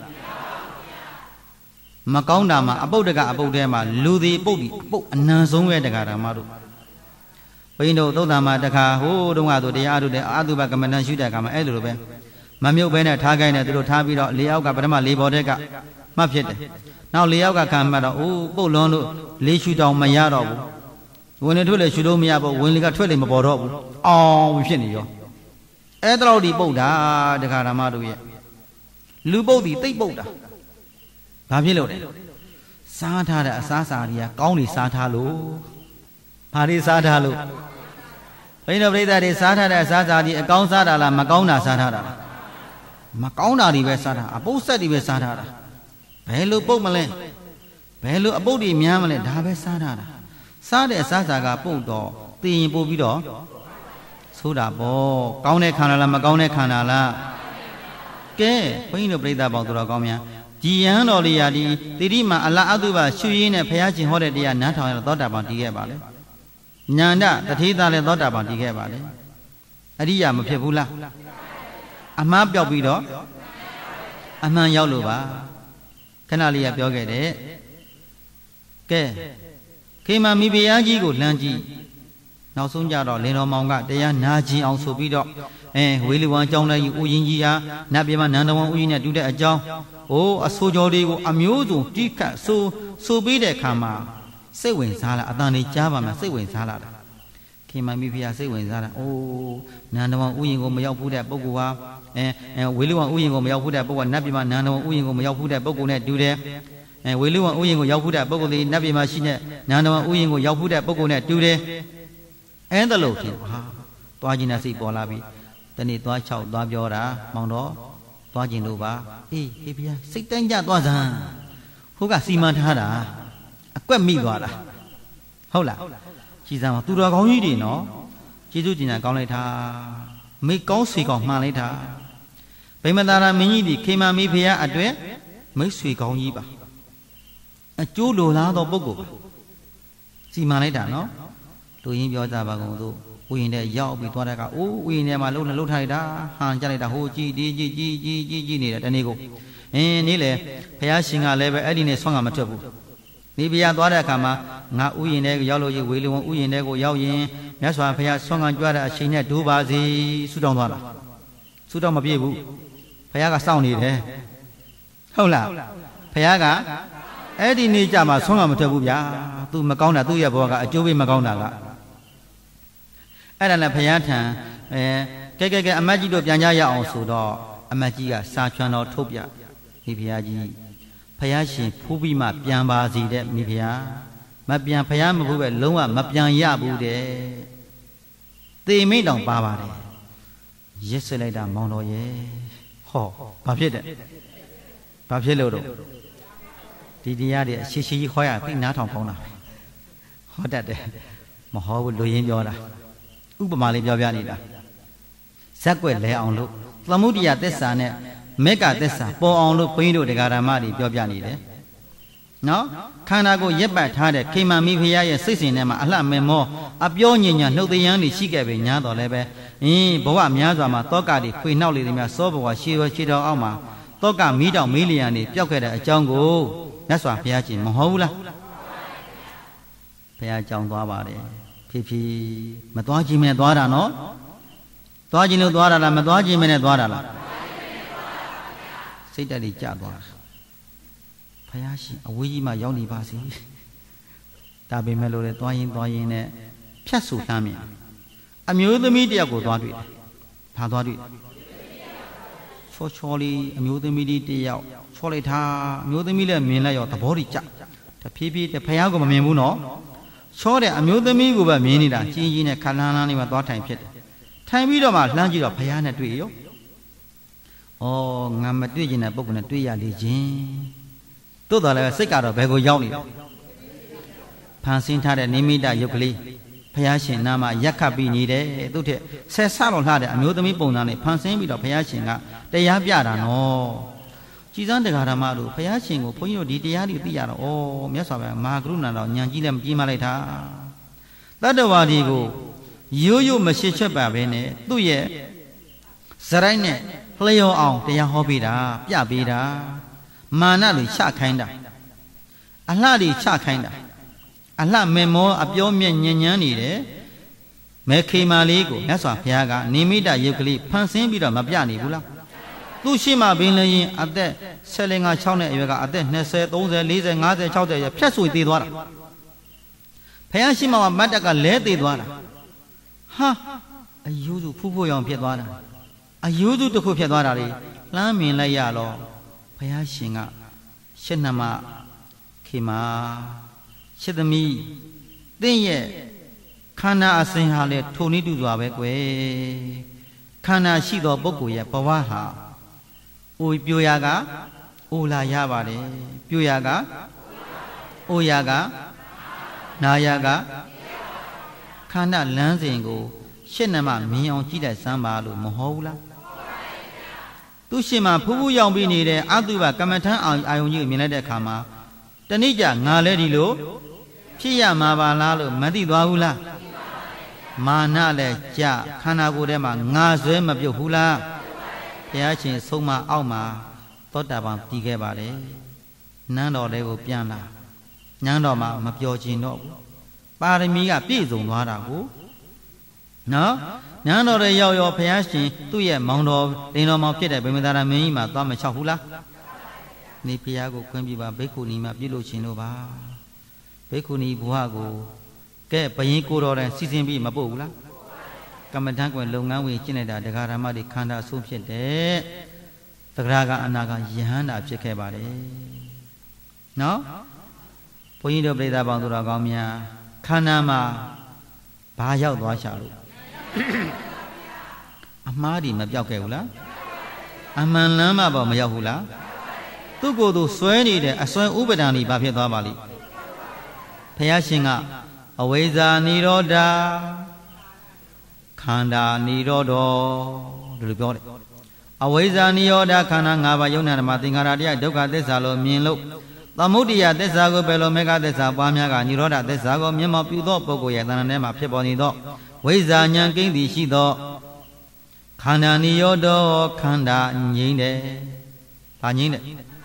မကောင်းတာမှာအပုတ်တကအပုတ်ထဲမှာလူသေးပုတ်ဒီအပုတ်အနံဆုံးပဲတက္ကရာမတို့ဘုန်းကြီးတို့သုဒ္ဓမှာတခါဟိုးတုန်းကဆိုတရားတို့တဲ့အာတုဘကမဏရှုတဲ့အခါမှာအဲ့လိုပဲမမြုပ်ပဲနဲ့ထားခိုင်းတယ်သူတို့ထားပြီးတော့လေအောက်ကပထမလေပေါ်တဲ့ကမှတ်ဖြစ်တယ်နောက်လေအောက်ကခံမှတ်တော့အိုးပုတ်လွန်လို့လေရှုတောင်မရတော့ဘူးဝင်လေထွက်လေရှုလို့မရဘူးဝင်လေကထွက်လေမပေါ်တော့ဘူးအောင်ဖြစ်နေရောအဲ့တလောက်ဒီပုတ်တာတက္ကရာမတို့ရဲ့လူပုတ်ဒီတိတ်ပုတ်တာဘာဖြစ်လို့လဲစားထားတဲ့အစားစာတွေကကောင်းနေစားထားလို့ဘာတွေစားထားလို့ဘိန်းတော်ပြိဿတွေစားထားတဲ့အစားစာတွေအကောင်းစားတာလားမကောင်းတာစားထားတာလားမကောင်းတာတွေပဲစားထားအပုတ်ဆက်တွေပဲစားထားတာဘယ်လိုပုတ်မလဲဘယ်လိုအပုတ်တွေများမလဲဒါပဲစားထားတာစားတဲ့အစားစာကပုတ်တော့သိရင်ပို့ပြီးတော့ဆိုတာပေါ့ကောင်းတဲ့ခန္ဓာလားမကောင်းတဲ့ခန္ဓာလားကဲဘုန်းကြီးတို့ပြိဿပေါင်းသူတော်ကောင်းများကြည်ရန်တော်လေးရာဒီတိတိမှာအလားအတုပါရှုရင်းနဲ့ဘုရားရှင်ဟောတဲ့တရားနားထောင်ရတော့သောတာပန်တည်ခဲ့ပါလေညာဏတထေသာလည်းသောတာပန်တည်ခဲ့ပါလေအရိယာမဖြစ်ဘူးလားအမှားပြောက်ပြီးတော့အမှန်ရောက်လို့ပါခဏလေးကပြောခဲ့တယ်ကဲခေမမိဖုရားကြီးကိုလှမ်းကြည့်နောက်ဆုံးကြတော့လင်းတော်မောင်ကတရားနာခြင်းအောင်ဆိုပြီးတော့ဝေလဝံအကြောင်းလိုက်ဥယျင်ကြီးဟာနတ်ပြည်မှာနန္ဒဝံဥယျင်နဲ့တူတဲ့အကြောင်းအဆိုကြောတွေကိုအမျိုးစုံတိခတ်ဆိုပြီးတဲ့အခါမှာစိတ်ဝင်စားလာအတန်လေးကြားပါမှစိတ်ဝင်စားလာတာခင်မမိဖုရားစိတ်ဝင်စားတာနန္ဒဝံဥယျင်ကိုမရောက်ဘူးတဲ့ပုဂ္ဂိုလ်ဟာဝေလဝံဥယျင်ကိုမရောက်ဘူးတဲ့ပုဂ္ဂိုလ်နတ်ပြည်မှာနန္ဒဝံဥယျင်ကိုမရောက်ဘူးတဲ့ပုဂ္ဂိုလ်နဲ့တူတယ်ဝေလဝံဥယျင်ကိုရောက်ဘူးတဲ့ပုဂ္ဂိုလ်ဒီနတ်ပြည်မှာရှိတဲ့နန္ဒဝံဥယျင်ကိုရောက်ဘူးတဲ့ပုဂ္ဂိုလ်နဲ့တူတယ်အဲ့ဒါလို့ဖြစ်ဟာသွားခြင်းနဲ့စိတ်ပေါ်လာပြီတနေ့သွား6သွားပြောတာမောင်တော့သွားခြင်းလို့ပါအေးဘုရားစိတ်တိုင်းကြသွားစမ်းဟိုကစီမံထားတာအကွက်မိသွားတာဟုတ်လားကြည်စမ်းပါသူတော်ကောင်းကြီးတွေနော်ကျေးဇူးတင်ညာကောင်းလိုက်တာမိကောင်းဆွေကောင်းမှန်လိုက်တာဗိမသာရမင်းကြီးဒီခေမာမိဖုရားအတွက်မိတ်ဆွေကောင်းကြီးပါအကျိုးလိုလားသောပုဂ္ဂိုလ်ပါစီမံလိုက်တာနော်လူရင်းပြောကြပါကုန်သူဥယျာဉ်ထဲရောက်ပြီးသွားတဲ့ကအိုးဥယျာဉ်ထဲမှာလှုပ်ထားလိုက်တာဟန်ကြလိုက်တာဟိုကြည်နေတယ်တနေ့ကိုနေ့လေဘုရားရှင်ကလည်းပဲအဲ့ဒီနဲ့ဆွမ်းကမထွက်ဘူးနေဘုရားသွားတဲ့အခါမှာငါဥယျာဉ်ထဲရောက်လို့ဝေလုံဥယျာဉ်ထဲကိုရောက်ရင်မြတ်စွာဘုရားဆွမ်းကကြွတဲ့အချိန်နဲ့ဒိုးပါစေဆုတောင်းသွားတာဆုတောင်းမပြည့်ဘူးဘုရားကစောင့်နေတယ်ဟုတ်လားဘုရားကအဲ့ဒီနေ့ကြမှာဆွမ်းကမထွက်ဘူးဗျာသူမကောင်းတာသူ့ရဲ့ဘဝကအကျိုးပေးမကောင်းတာကအဲ့ဒါနဲ့ဘုရားထံကဲအမတ်ကြီးတို့ပြန်ကြရအောင်ဆိုတော့အမတ်ကြီးကစာချွမ်းတော်ထုတ်ပြဒီဘုရားကြီးဘုရားရှင်ဖူးပြီးမှပြန်ပါစီတဲ့မိဘုရားမပြန်ဘုရားမဖူးပဲလုံးဝမပြန်ရဘူးတဲ့သေမိတ်တောင်ပါပါတယ်ရစ်စလိုက်တာမောင်တော်ရဲ့ဟောဘာဖြစ်တဲ့ဘာဖြစ်လို့တော့ဒီတရားတွေအရှိရှိဟောရသိနားထောင်ပေါင်းတာဟောတတ်တယ်မဟောဘူးလူရင်းပြောတာဥပမာလေးပြောပြနေတာဇက်ွက်လဲအောင်လို့သမုဒိယသစ္စာနဲ့မေကသစ္စာပေါ်အောင်လို့ဘုန်းကြီးတို့တရားဓမ္မတွေပြောပြနေတယ်နော်ခန္ဓာကိုရက်ပတ်ထားတဲ့ခေမာမိဖုရားရဲ့စိတ်စဉ်ထဲမှာအလှမင်မောအပြောညင်ညာနှုတ်တရားတွေရှိခဲ့ပဲညားတော်လည်းပဲဘဝများစွာမှာတောကတွေခွေနှောက်လေတွေများစောဘဝရှေတော်အောက်မှာတောကမီးတောင်မီးလျံတွေပျောက်ခဲ့တဲ့အကြောင်းကိုမြတ်စွာဘုရားရှင်မဟုတ်ဘူးလားဘုရားကြောင်းသွားပါတယ်ဖြည်းဖြည်းမသွားခြင်းနဲ့သွားတာနော်သွားခြင်းလို့သွားတာလားမသွားခြင်းနဲ့သွားတာလားစိတ်တက်လေးကြသွားတာဘုရားရှင်အဝေးကြီးမှရောက်နေပါစေဒါပေမဲ့လို့လေသွားရင်နဲ့ဖြတ်ဆူလှမ်းမြင်အမျိုးသမီးတယောက်ကိုသွားတွေ့တယ်ဘာသွားတွေ့ချောလေးအမျိုးသမီးလေးတယောက်ချောလိုက်တာအမျိုးသမီးလည်းမြင်လိုက်ရောသဘောတည်ကြတဖြည်းဖြည်းဘုရားကမမြင်ဘူးနော်ချောတဲ့အမျိုးသမီးကိုပဲမြင်နေတာကြီးနဲ့ခလန်းလေးမှာသွားထိုင်ဖြစ်တယ်ထိုင်ပြီးတော့မှလှမ်းကြည့်တော့ဘုရားနဲ့တွေ့ရောငါမတွေ့ကျင်တဲ့ပုဂ္ဂိုလ်နဲ့တွေ့ရလေခြင်းတို့တော်လည်းစိတ်ကတော့ဘယ်ကိုရောက်နေလဲဖန်ဆင်းထားတဲ့နိမိတယုတ်ကလေးဘုရားရှင်နာမရက်ခတ်ပြီးနေတယ်သူထက်ဆက်ဆတော့လှတဲ့အမျိုးသမီးပုံစံနဲ့ဖန်ဆင်းပြီးတော့ဘုရားရှင်ကတရားပြတာနော်ကြည်စမ်းတရားဓမ္မတို့ဘုရားရှင်ကိုဘုန်းကြီးတို့ဒီတရားတွေသိရတော့မြတ်စွာဘုရားမဟာကရုဏာတော်ဉာဏ်ကြီးလည်းမကြီးမလိုက်တာတတ္တဝါဒီကိုရိုးမရှိချက်ပါပဲနဲ့သူ့ရဲ့ဇရိုက်နဲ့လျော်အောင်တရားဟောပေးတာပြပေးတာမာနတွေချခိုင်းတာအလှတွေချခိုင်းတာအလှမင်မောအပြောမြက်ညဉ့်ညမ်းနေတယ်မဲခေမာလေးကိုမြတ်စွာဘုရားကနိမိတယုတ်ကလေးဖန်ဆင်းပြီးတော့မပြနေဘူးလားသူရှိမှဘင်းလည်းရင်အသက်15 6နဲ့အရွယ်ကအသက်20 30 40 50 60ရဖြတ်ဆွေသေးသွားတာဘုရားရှိမှမတ်တက်ကလဲသေးသွားတာဟာအယုစုဖူးဖို့ရောင်ဖြစ်သွားတာအယုစုတစ်ခုဖြစ်သွားတာလေလှမ်းမြင်လိုက်ရတော့ဘုရားရှင်ကရှစ်နှမခေမာရှစ်သမီးသင်ရဲ့ခန္ဓာအစဉ်ဟာလေထိုနည်းတူစွာပဲကွယ်ခန္ဓာရှိသောပုဂ္ဂိုလ်ရဲ့ဘဝဟာအိုပြိုရာကအိုလာရပါတယ်ပြိုရာကအိုရာကနာရာကခန္ဓာလမ်းစဉ်ကိုရှစ်နှမမြင်အောင်ကြည့်တဲ့စမ်းပါလို့မဟုတ်ဘူးလားသူရှင်မှာဖူးဖူးရောက်ပြီးနေတဲ့အတုပကမ္မထမ်းအာယုံကြီးကိုမြင်လိုက်တဲ့အခါမှာတဏိကြငါလဲဒီလိုဖြစ်ရမှာပါလားလို့မသိသွားဘူးလားမာနလည်းကြခန္ဓာကိုယ်ထဲမှာငါဆွဲမပြုတ်ဘူးလားဘုရားရှင်ဆုံးမအောက်မှာသောတာပန်ပြီးခဲ့ပါတယ်နန်းတော်လေးကိုပြန်လာနန်းတော်မှာမပြောချင်တော့ဘူးပါရမီကပြည့်စုံသွားတာကိုနော်နန်းတော်ရဲ့ရောက်ရောဘုရားရှင်သူ့ရဲ့မောင်တော်လိန်တော်မောင်ဖြစ်တဲ့ဗိမသာရမင်းကြီးမှာသွားမလျှောက်ဘူးလားနေဘုရားကိုခွင့်ပြုပါဘိက္ခုနီမှာပြုလို့ရှင်လို့ပါဘိက္ခုနီဘုရားကိုကဲဘယင်းကိုတော်တိုင်စီစဉ်ပြီးမပို့ဘူးလားကမ္မထံကွယ်လုပ်ငန်းဝင်ကျင့်လိုက်တာတရားဓမ္မတွေခန္ဓာဆုံးဖြစ်တဲ့သဂရကအနာကယဟန္တာဖြစ်ခဲ့ပါတယ်နော်ဘုန်းကြီးတို့ပြိဿပေါင်းသူတော်ကောင်းများခန္ဓာမှာဘာရောက်သွားရှာလို့အမှားဒီမပြောက်ခဲ့ဘူးလားအမှန်လမ်းမပေါ်မရောက်ဘူးလားသူ့ကိုယ်သူစွဲနေတဲ့အစွဲဥပဒံဒီဘာဖြစ်သွားပါလိဘုရားရှင်ကဩအဝိဇ္ဇာနိရောဓခန္ဓာနိရောဓဒီလိုပြောတယ်အဝိဇ္ဇာနိရောဓခန္ဓာ၅ပါးယုံနာဓမ္မသင်္ခါရတရားဒုက္ခသစ္စာလို့မြင်လို့သမုဒိယသစ္စာကိုပယ်လို့မေဃသစ္စာပွားများကနိရောဓသစ္စာကိုမျက်မှောက်ပြုသောပုဂ္ဂိုလ်ရဲ့တဏ္ဍာထဲမှာဖြစ်ပေါ်နေသောဝိဇ္ဇာဉာဏ်ကိန်းသည်ရှိသောခန္ဓာနိရောဓခန္ဓာငြိမ့်တယ်။ဘာငြိမ့်တယ်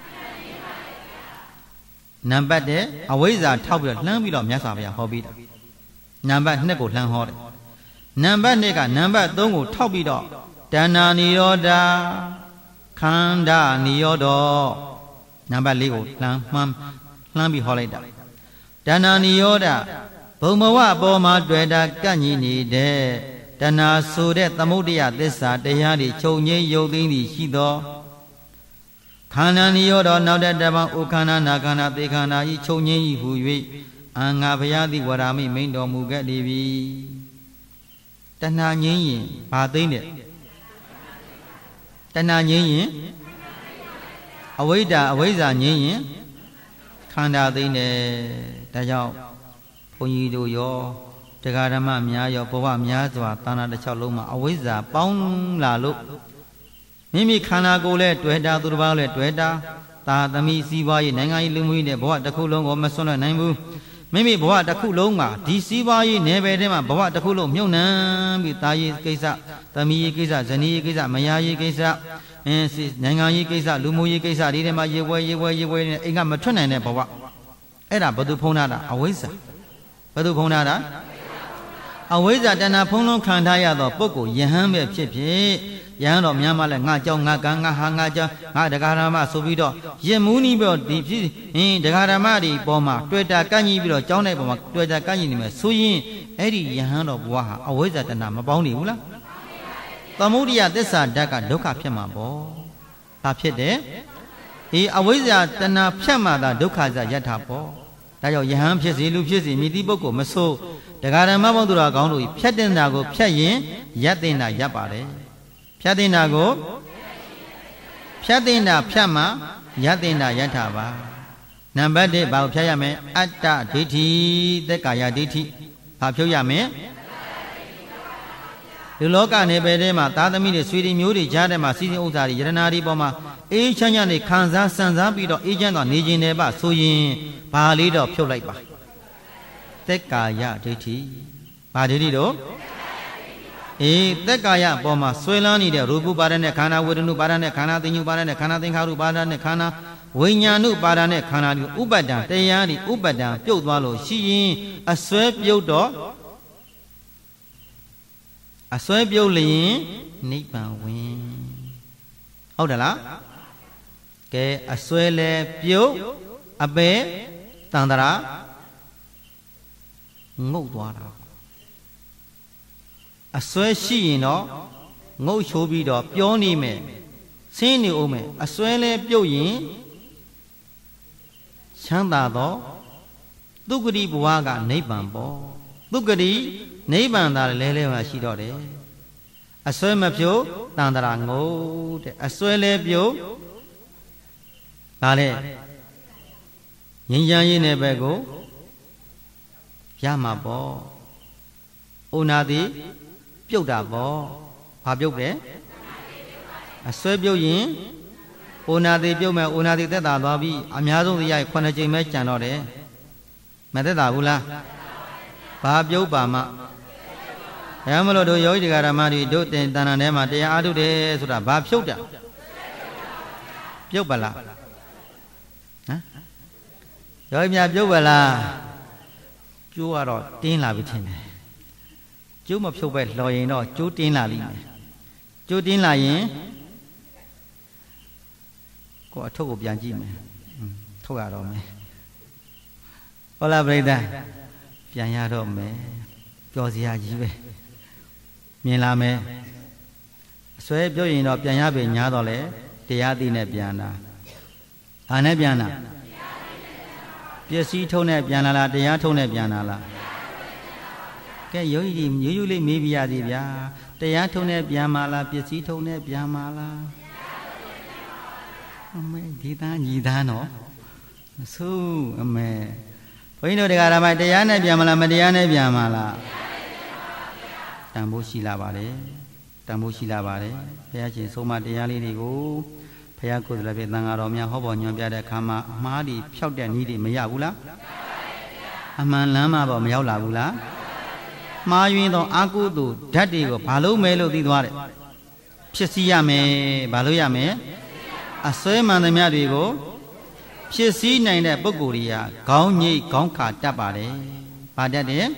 နံပါတ်1အဝိဇ္ဇာထောက်ပြီးတော့လှမ်းပြီးတော့မြတ်စွာဘုရားဟောပြီးတာနံပါတ်2ကိုလှမ်းဟောတယ်နံပါတ်2ကနံပါတ်3ကိုထောက်ပြီးတော့တဏ္ဍာနိရောဓခန္ဓာနိရောဓနံပါတ်4ကိုလှမ်းပြီးဟောလိုက်တာတဏ္ဍာနိရောဓဘုံဘဝအပေါ်မှာတွေ့တာကန့်ညီနေတဲ့တဏှာဆိုတဲ့သမုဒယသစ္စာတရားတွေချုပ်ငြိမ်းယုတ်သိမ်းသည်ရှိသောခန္ဓာနိရောဓနောက်တဲ့တပံဥခန္ဓာနာခန္ဓာသေခန္ဓာဤချုပ်ငြိမ်းဤဟူ၍အာငါဘုရားသည်ဝရမိမိန်တော်မူခဲ့လေပြီတဏှာငြိမ်းရင်ဘာသိမ့်တဲ့တဏှာငြိမ်းရင်အဝိဇ္ဇာငြိမ်းရင်ခန္ဓာသိမ့်တယ်ဒါကြောင့်ဘုန်းကြီးတို့ရောတရားဓမ္မများရောဘဝများစွာသာနာတစ်လျှောက်လုံးမှာအဝိဇ္ဇာပေါင်းလာလို့မိမိခန္ဓာကိုယ်လည်းတွေ့တာသူတစ်ပါးလည်းတွေ့တာသာသမီစီးပွားရေးနိုင်ငံရေးလူမှုရေးနဲ့ဘဝတစ်ခုလုံးကိုမစွန့်လွတ်နိုင်ဘူးမိမိဘဝတစ်ခုလုံးမှာဒီစီးပွားရေးနယ်ပယ်ထဲမှာဘဝတစ်ခုလုံးမြုပ်နှံပြီးတာရေးကိစ္စသမီးရေးကိစ္စဇနီးရေးကိစ္စမယားရေးကိစ္စနိုင်ငံရေးကိစ္စလူမှုရေးကိစ္စဒီထဲမှာရေဝဲနဲ့အိမ်ကမထွက်နိုင်တဲ့ဘဝအဲ့ဒါဘယ်သူဖုံးထားတာအဝိဇ္ဇာဘယ်သူဖုံးထားတာအဝိဇ္ဇာတဏှာဖုံးလုံးခံထားရသောပုဂ္ဂိုလ်ယဟန်ပဲဖြစ်ဖြစ်ယဟန်တော်များမှလည်းငါကြောင့်ငါကံငါဟာငါကြောင့်ငါတရားဓမ္မဆိုပြီးတော့ယင်မူးနီးပြီးတော့ဒီဖြစ်တရားဓမ္မတွေပေါ်မှာတွေ့တာကန့်ကြီးပြီးတော့ကြောင်းတဲ့ပေါ်မှာတွေ့တာကန့်ကြီးနေမယ်ဆိုရင်အဲ့ဒီယဟန်တော်ဘဝဟာအဝိဇ္ဇာတဏှာမပေါင်းနေဘူးလားသမုဒိယသစ္စာဓာတ်ကဒုက္ခဖြစ်မှာပေါ့ဘာဖြစ်တယ်အဝိဇ္ဇာတဏှာဖြတ်မှသာဒုက္ခဇယထာပေါ့ဒါကြောင့်ယဟန်ဖြစ်စီလူဖြစ်စီမိတိပုဂ္ဂိုလ်မဆိုးတရားဓမ္မဘုံသူတော်ကောင်းတို့ဖြတ်တင်တာကိုဖြတ်ရင်ရပ်တင်တာရပ်ပါတယ်ဖြတ်တင်တာကိုဖြတ်တင်တာဖြတ်မှရပ်တင်တာရပ်တာပါနံပါတ်1ဘာကိုဖြတ်ရမလဲအတ္တဒိဋ္ဌိသက်ကာယဒိဋ္ဌိဘာဖြုတ်ရမလဲဒီလောကနေပဲထဲမှာသာသမီတွေဆွေတွေမျိုးတွေကြားထဲမှာစီစဉ်ဥစ္စာတွေယရနာတွေပေါ်မှာအေးချမ်းချမ်းနေခံစားစံစားပြီးတော့အေးချမ်းတော့နေခြင်းတယ်ပါဆိုရင်ဘာလေးတော့ဖြုတ်လိုက်ပါသက်ကာယဒိဋ္ဌိဘာဒိဋ္ဌိတော့သက်ကာယအပေါ်မှာဆွဲလန်းနေတဲ့ရူပပါဒနဲ့ခန္ဓာဝေဒနုပါဒနဲ့ခန္ဓာသင်္ညုပါဒနဲ့ခန္ဓာသင်္ခါရုပါဒနဲ့ခန္ဓာဝိညာဏုပါဒနဲ့ခန္ဓာဒီဥပဒံတရားဒီဥပဒံပြုတ်သွားလို့ရှိရင်အစွဲပြုတ်တော့အစွဲပြုတ်လျင်နိဗ္ဗာန်ဝင်ဟုတ်တယ်လားကဲအစွဲလဲပြုတ်အပေတန္တရာငုတ်သွားတာအစွဲရှိရင်တော့ငုတ်ချိုးပြီးတော့ပြောနေမယ်ဆင်းနေအောင်မယ်အစွဲလဲပြုတ်ရင်ချမ်းသာတော့ဒုက္ခတိဘဝကနိဗ္ဗာန်ပေါ့ဒုက္ခတိနိဗ္ဗာန်သာလဲမှရှိတော့တယ်အစွဲမပြုတ်တန္တရာငုတ်တဲ့အစွဲလဲပြုတ်ဒါနဲ့ငြိမ်းချမ်းရေးနယ်ဘက်ကိုရမှာပေါ့ဩနာတိပြုတ်တာပေါ့ဘာပြုတ်တယ်အစွဲပြုတ်ရင်ဩနာတိပြုတ်မဲ့ဩနာတိသက်သာသွားပြီအများဆုံးတရား9ကြိမ်ပဲကြံတော့တယ်မသက်သာဘူးလားဘာပြုတ်ပါမှဘယ်မလို့တို့ယောဂီတရားဓမ္မတွေတို့တင်တဏ္ဍာထဲမှာတရားအားထုတ်တယ်ဆိုတာဘာဖြုတ်တာပြုတ်ပါလားဟမ်ယောဂီများပြုတ်ပါလားကျိုးကတော့တင်းလာပြီထင်တယ်ကျိုးမဖြုတ်ပဲလော်ရင်တော့ကျိုးတင်းလာလိမ့်မယ်ကျိုးတင်းလာရင်ကိုအထုပ်ကိုပြန်ကြည့်မယ်ထုတ်ရတော့မယ်ဟုတ်လားပြိဿပြန်ရတော့မယ်ပျော်စရာကြီးပဲမြင်လာမယ်အစွဲပြောရင်တော့ပြန်ရပြီညားတော့လေတရားသိနဲ့ပြန်တာဟာနဲ့ပြန်တာပစ္စည်းထုံးနဲ့ပြန်လာလားတရားထုံးနဲ့ပြန်လာလားကဲယောဂီကြီးရိုးရိုးလေးမေးပြရစီဗျာတရားထုံးနဲ့ပြန်มาလားပစ္စည်းထုံးနဲ့ပြန်มาလားအမေဒီသားညီသားနော်မဆိုးအမေဘုန်းကြီးတို့တရားဓမ္မတရားနဲ့ပြန်မလားမတရားနဲ့ပြန်မလားတန်ဖိုးရှိလာပါတယ်တန်ဖိုးရှိလာပါတယ်ဘုရားရှင်ဆုံးမတရားလေးတွေကိုဘုရားကိုယ်စားလှယ်ဖြစ်သံဃာတော်များဟောပေါ်ညွှန်ပြတဲ့အခါမှာအမှားတွေဖြောက်တဲ့နည်းတွေမရဘူးလားအမှန်လမ်းမှာပေါ့မရောက်လာဘူးလားမှားယွင်းသောအာကုသို့ဓာတ်တွေကိုဘာလို့မဲလို့သိသွားတယ်ဖြစ်စည်းရမယ်ဘာလို့ရမယ်အစွဲမှန်သမျှတွေကိုဖြစ်စည်းနိုင်တဲ့ပုဂ္ဂိုလ်တွေကခေါင်းညိတ်ခေါင်းခါတတ်ပါတယ်။ဘာတတ်တယ်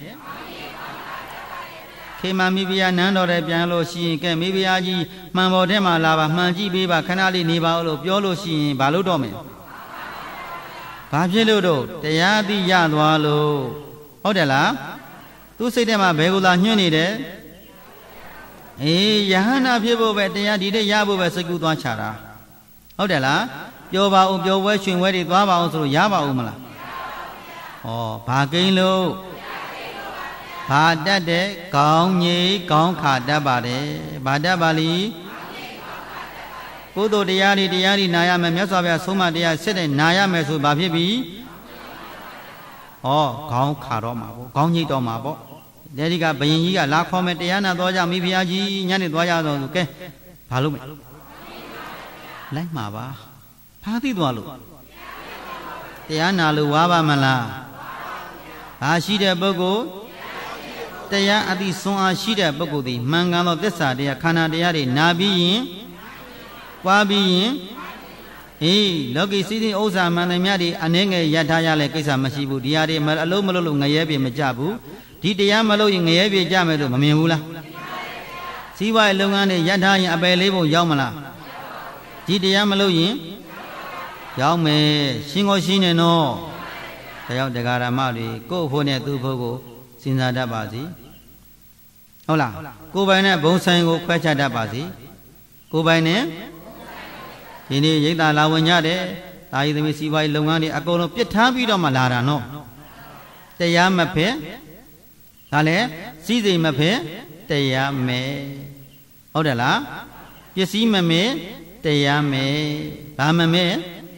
။ခေမမိဖုရားနန်းတော်တဲ့ပြန်လို့ရှိရင်ကဲမိဖုရားကြီးမှန်ပေါ်ထဲမှာလာပါမှန်ကြည့်ပေးပါခဏလေးနေပါဦးလို့ပြောလို့ရှိရင်ဘာလို့တော့မယ်။ဘာဖြစ်လို့တော့တရားသိရသွားလို့ဟုတ်တယ်လား။သူစိတ်ထဲမှာဘယ်ကိုသာညှွှန်းနေတယ်။အေးယဟန္တာဖြစ်ဖို့ပဲတရားဒီတဲ့ရဖို့ပဲစိတ်ကူးသွားချတာ။ဟုတ်တယ်လား။ပြောပါဦးပြောပွဲရှင်ပွဲတွေသွားပါအောင်ဆိုလို့ရပါဦးမလားဩဘာကိန်းလို့ဘာတတ်တဲ့ကောင်းကြီးကောင်းခါတတ်ပါတယ်ဘာတတ်ပါလိကုသိုလ်တရားတွေနာရမယ်မြတ်စွာဘုရားဆုံးမတရားစစ်တဲ့နာရမယ်ဆိုဘာဖြစ်ပြီဩကောင်းခါတော့မှာပေါ့ကောင်းကြီးတော့မှာပေါ့ဒီကဘယင်ကြီးကလာခေါ်မယ်တရားနာသွားကြမိဖုရားကြီးညနေသွားကြတော့ဆိုကဲဘာလို့မလိုက်မှာပါဘာသိသွားလို့တရားနာလို့ဝါပါမလားဘာရှိတဲ့ပုဂ္ဂိုလ်တရားအသိစွမ်းအားရှိတဲ့ပုဂ္ဂိုလ်သည်မှန်ကန်သောသစ္စာတရားခန္ဓာတရားတွေနာပြီးရင်ပွားပြီးရင်အေးလောကီစည်းစိမ်ဥစ္စာမှန်သမျှတွေအနေငယ်ရထားရလဲကိစ္စမရှိဘူးဒီဟာတွေအလုံးမလုံးလို့ငရဲပြေမကြဘူးဒီတရားမလို့ရင်ငရဲပြေကြမယ်လို့မမြင်ဘူးလားစီးပွားရေးလုပ်ငန်းတွေရထားရင်အပယ်လေးဖို့ရောက်မလားဒီတရားမလို့ရင်ရောက်မယ်ရှင်ကိုရှိနေတော့တရားတရားဓမ္မတွေကိုယ့်ဖို့နဲ့သူ့ဖို့ကိုစဉ်းစားတတ်ပါစီဟုတ်လားကိုယ်ပိုင်နဲ့ဘုံဆိုင်ကိုခွဲခြားတတ်ပါစီကိုယ်ပိုင်နဲ့ဒီနေ့ရိတ်တာလာဝင်ကြတယ်တာယီသမီးစီပွားရေးလုပ်ငန်းတွေအကုန်လုံးပြစ်ထားပြီးတော့မှလာတာနော်တရားမဖက်ဒါလည်းစည်းစိမ်မဖက်တရားမယ်ဟုတ်တယ်လားပစ္စည်းမမဲ့တရားမယ်ဘာမမဲ့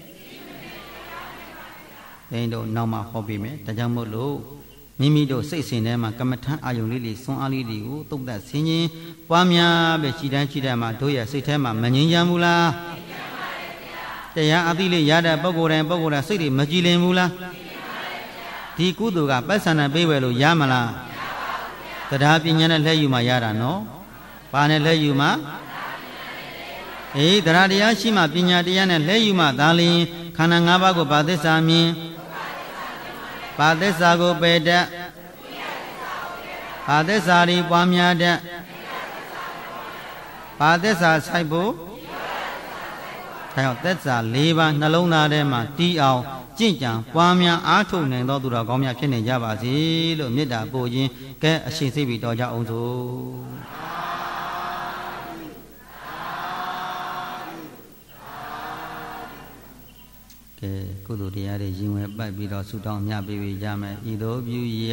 ဒိန်တို့နောက်မှဟောပေးမယ်ဒါကြောင့်မို့လို့မိမိတို့စိတ်စဉ်ထဲမှာကမ္မထံအာယုန်လေးတွေစွမ်းအားလေးတွေကိုတုံ့သက်ဆင်းခြင်းပွားများပဲခြိတန်းခြိတန်းမှာတို့ရဲ့စိတ်ထဲမှာမငြိမ်းချမ်းဘူးလားတရားအသိလေးရတဲ့ပုဂ္ဂိုလ်တိုင်းစိတ်တွေမကြည်လင်ဘူးလားဒီကုသိုလ်ကပတ်စံနဲ့ပေးဝယ်လို့ရမလားတရားပညာနဲ့လက်ယူမှရတာနော်ဘာနဲ့လက်ယူမှအေးတရားတရားရှိမှပညာတရားနဲ့လက်ယူမှသာလျှင်ခန္ဓာ၅ပါးကိုဘာသစ္စာမြင်ဘာသစ္စာကိုပယ်တတ်ဘာသစ္စာတွေပွားများတတ်ဘာသစ္စာဆိုင်ဖို့ဒါကြောင့်သစ္စာ၄ပါးနှလုံးသားထဲမှာတီးအောင်ကျင့်ကြံပွားများအားထုတ်နိုင်သောသူတော်ကောင်းများဖြစ်နေကြပါစေလို့မေတ္တာပို့ခြင်းကဲအရှင်စိတ်ပြီးတော်ကြအောင်စို့ကဲကုသိုလ်တရားတွေရင်ဝင်ပတ်ပြီးတော့ဆုတောင်းမြတ်ပေးကြမယ်ဤသို့ပြုရ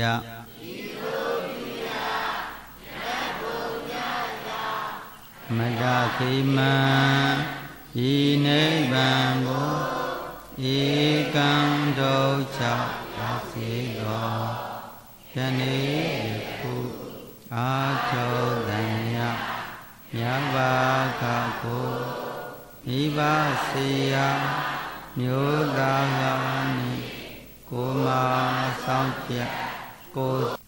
မတ္တခိမံဤနိဗ္ဗာန်ကိုဧကံဒုက္ခပါစေသောယနေ့ခုအာထုတံမြတ်မြတ်ဘာကကိုမိဘစေယမျိုးသားများနှင့်ကိုယ်မဆောင်ဖြတ်ကို